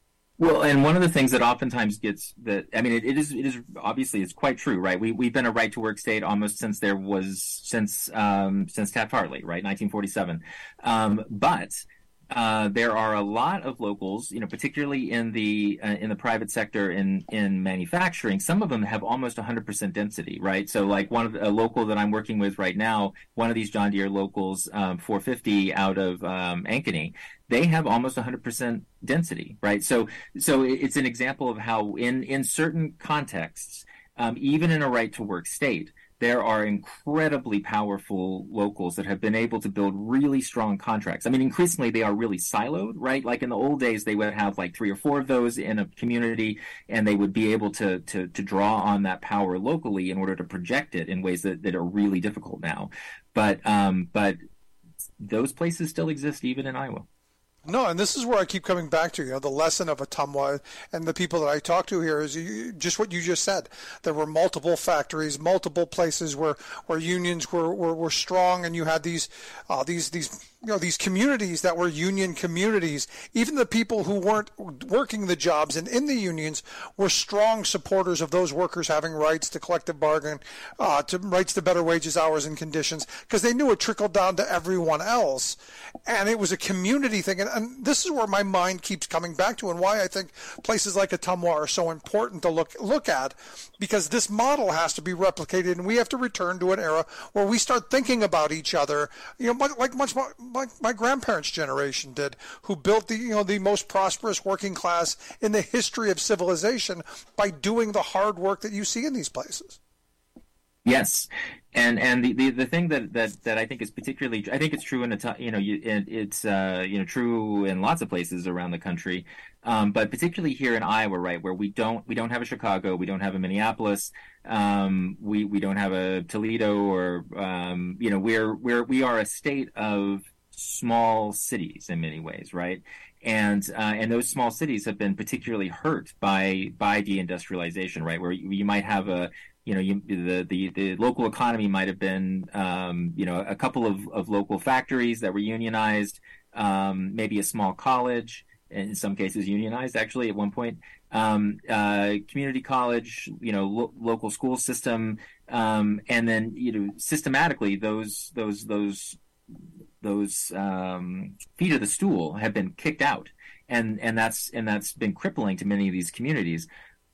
Well, and one of the things that oftentimes gets that, I mean, it, it is, it is obviously it's quite true, right? We, we've been a right to work state almost since there was, since, um, since Taft-Hartley, right? nineteen forty-seven. Um, but, uh, there are a lot of locals, you know, particularly in the, uh, in the private sector in, in manufacturing, some of them have almost one hundred percent density, right? So like one of the, a local that I'm working with right now, one of these John Deere locals, um, four fifty out of, um, Ankeny, they have almost one hundred percent density, right? So, so it's an example of how in, in certain contexts, um, even in a right to work state, there are incredibly powerful locals that have been able to build really strong contracts. I mean, increasingly they are really siloed, right? Like in the old days, they would have like three or four of those in a community, and they would be able to to to draw on that power locally in order to project it in ways that, that are really difficult now. But um, but those places still exist even in Iowa. No, and this is where I keep coming back to, you know, the lesson of Ottumwa and the people that I talk to here is you, just what you just said. There were multiple factories, multiple places where, where unions were, were, were strong, and you had these, uh, these, these, you know, these communities that were union communities. Even the people who weren't working the jobs and in the unions were strong supporters of those workers having rights to collective bargain, uh, to rights to better wages, hours, and conditions, because they knew it trickled down to everyone else. And it was a community thing. And, and this is where my mind keeps coming back to, and why I think places like Ottumwa are so important to look, look at, because this model has to be replicated, and we have to return to an era where we start thinking about each other, you know, like much more, like my grandparents' generation did, who built the, you know, the most prosperous working class in the history of civilization by doing the hard work that you see in these places. Yes, and and the, the, the thing that, that, that I think is particularly, I think it's true in a, you know you, it, it's uh, you know true in lots of places around the country, um, but particularly here in Iowa, right, where we don't we don't have a Chicago, we don't have a Minneapolis, um, we we don't have a Toledo, or um, you know we're we're we are a state of small cities in many ways, right? And uh, and those small cities have been particularly hurt by by deindustrialization, right? Where you, you might have a you know, you, the, the, the local economy might have been, um, you know, a couple of, of local factories that were unionized, um, maybe a small college, in some cases unionized actually at one point, um, uh, community college, you know, lo- local school system, um, and then, you know, systematically those, those, those, those um, feet of the stool have been kicked out, and, and that's, and that's been crippling to many of these communities.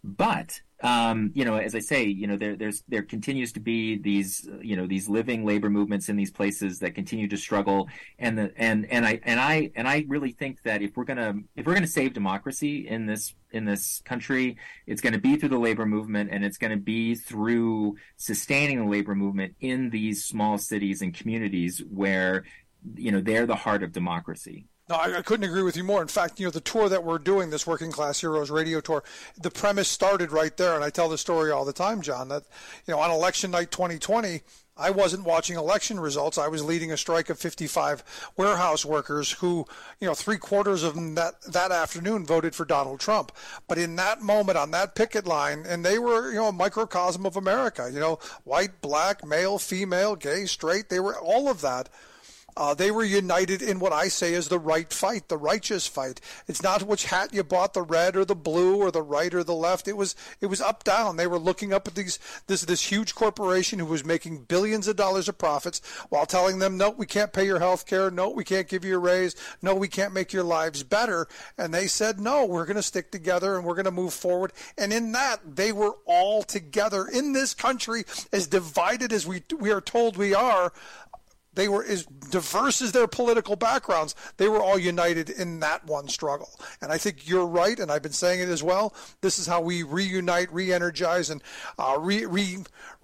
But Um, you know, as I say, you know, there, there's, there continues to be these, you know, these living labor movements in these places that continue to struggle. And the, and, and I, and I, and I really think that if we're going to, if we're going to save democracy in this, in this country, it's going to be through the labor movement, and it's going to be through sustaining the labor movement in these small cities and communities where, you know, they're the heart of democracy. No, I, I couldn't agree with you more. In fact, you know, the tour that we're doing, this Working Class Heroes radio tour, the premise started right there. And I tell the story all the time, John, that, you know, on election night twenty twenty, I wasn't watching election results. I was leading a strike of fifty-five warehouse workers who, you know, three quarters of them that, that afternoon voted for Donald Trump. But in that moment on that picket line, and they were, you know, a microcosm of America, you know, white, black, male, female, gay, straight, they were all of that. Uh, they were united in what I say is the right fight, the righteous fight. It's not which hat you bought, the red or the blue or the right or the left. It was it was up down. They were looking up at these this this huge corporation who was making billions of dollars of profits while telling them, no, we can't pay your health care. No, we can't give you a raise. No, we can't make your lives better. And they said, no, we're going to stick together and we're going to move forward. And in that, they were all together in this country, as divided as we we are told we are. They were as diverse as their political backgrounds. They were all united in that one struggle. And I think you're right, and I've been saying it as well. This is how we reunite, re-energize, and uh, re, re,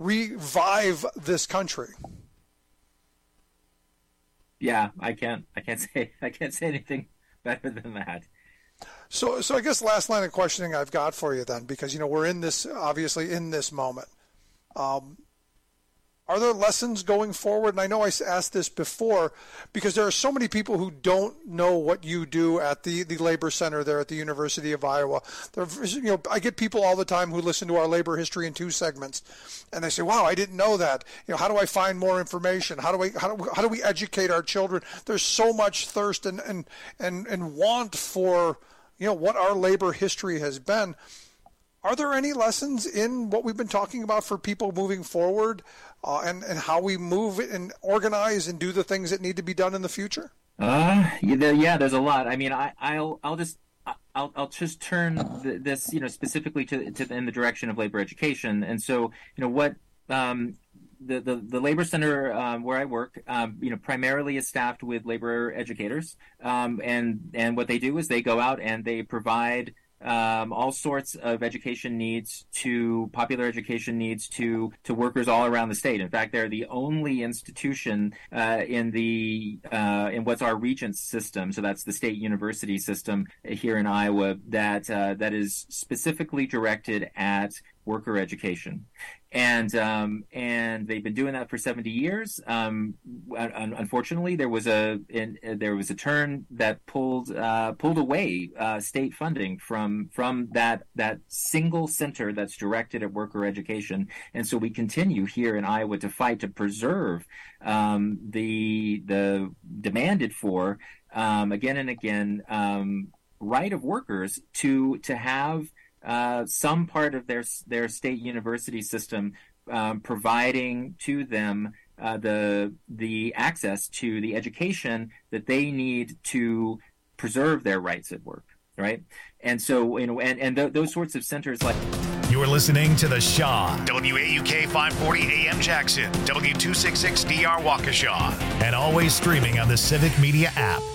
revive this country. Yeah, I can't. I can't say. I can't say anything better than that. So, so I guess last line of questioning I've got for you then, because you know we're in this obviously in this moment. Um, Are there lessons going forward? And I know I asked this before because there are so many people who don't know what you do at the, the Labor Center there at the University of Iowa. There, you know, I get people all the time who listen to our labor history in two segments, and they say, "Wow, I didn't know that. You know, how do I find more information? How do I how do, how do we educate our children?" There's so much thirst and and and, and want for you know, what our labor history has been. Are there any lessons in what we've been talking about for people moving forward, uh, and, and how we move and organize and do the things that need to be done in the future? Uh, yeah, there's a lot. I mean, I, I'll, I'll just, I'll, I'll just turn this, you know, specifically to, to in the direction of labor education. And so, you know, what, um, the, the, the labor center, um, where I work, um, you know, primarily is staffed with labor educators. Um, and, and what they do is they go out and they provide Um, all sorts of education needs to popular education needs to to workers all around the state. In fact, they're the only institution uh, in the uh, in what's our Regents system. So that's the state university system here in Iowa that uh, that is specifically directed at worker education. And um, and they've been doing that for seventy years. Um, unfortunately, there was a in, there was a turn that pulled uh, pulled away uh, state funding from from that that single center that's directed at worker education. And so we continue here in Iowa to fight to preserve um, the the demanded for um, again and again um, right of workers to to have Uh, some part of their their state university system um, providing to them uh, the the access to the education that they need to preserve their rights at work, right? And so, you know, and and th- those sorts of centers like. You're listening to The Shaw, W A U K five forty A M Jackson, W two sixty-six D R Waukesha, and always streaming on the Civic Media app.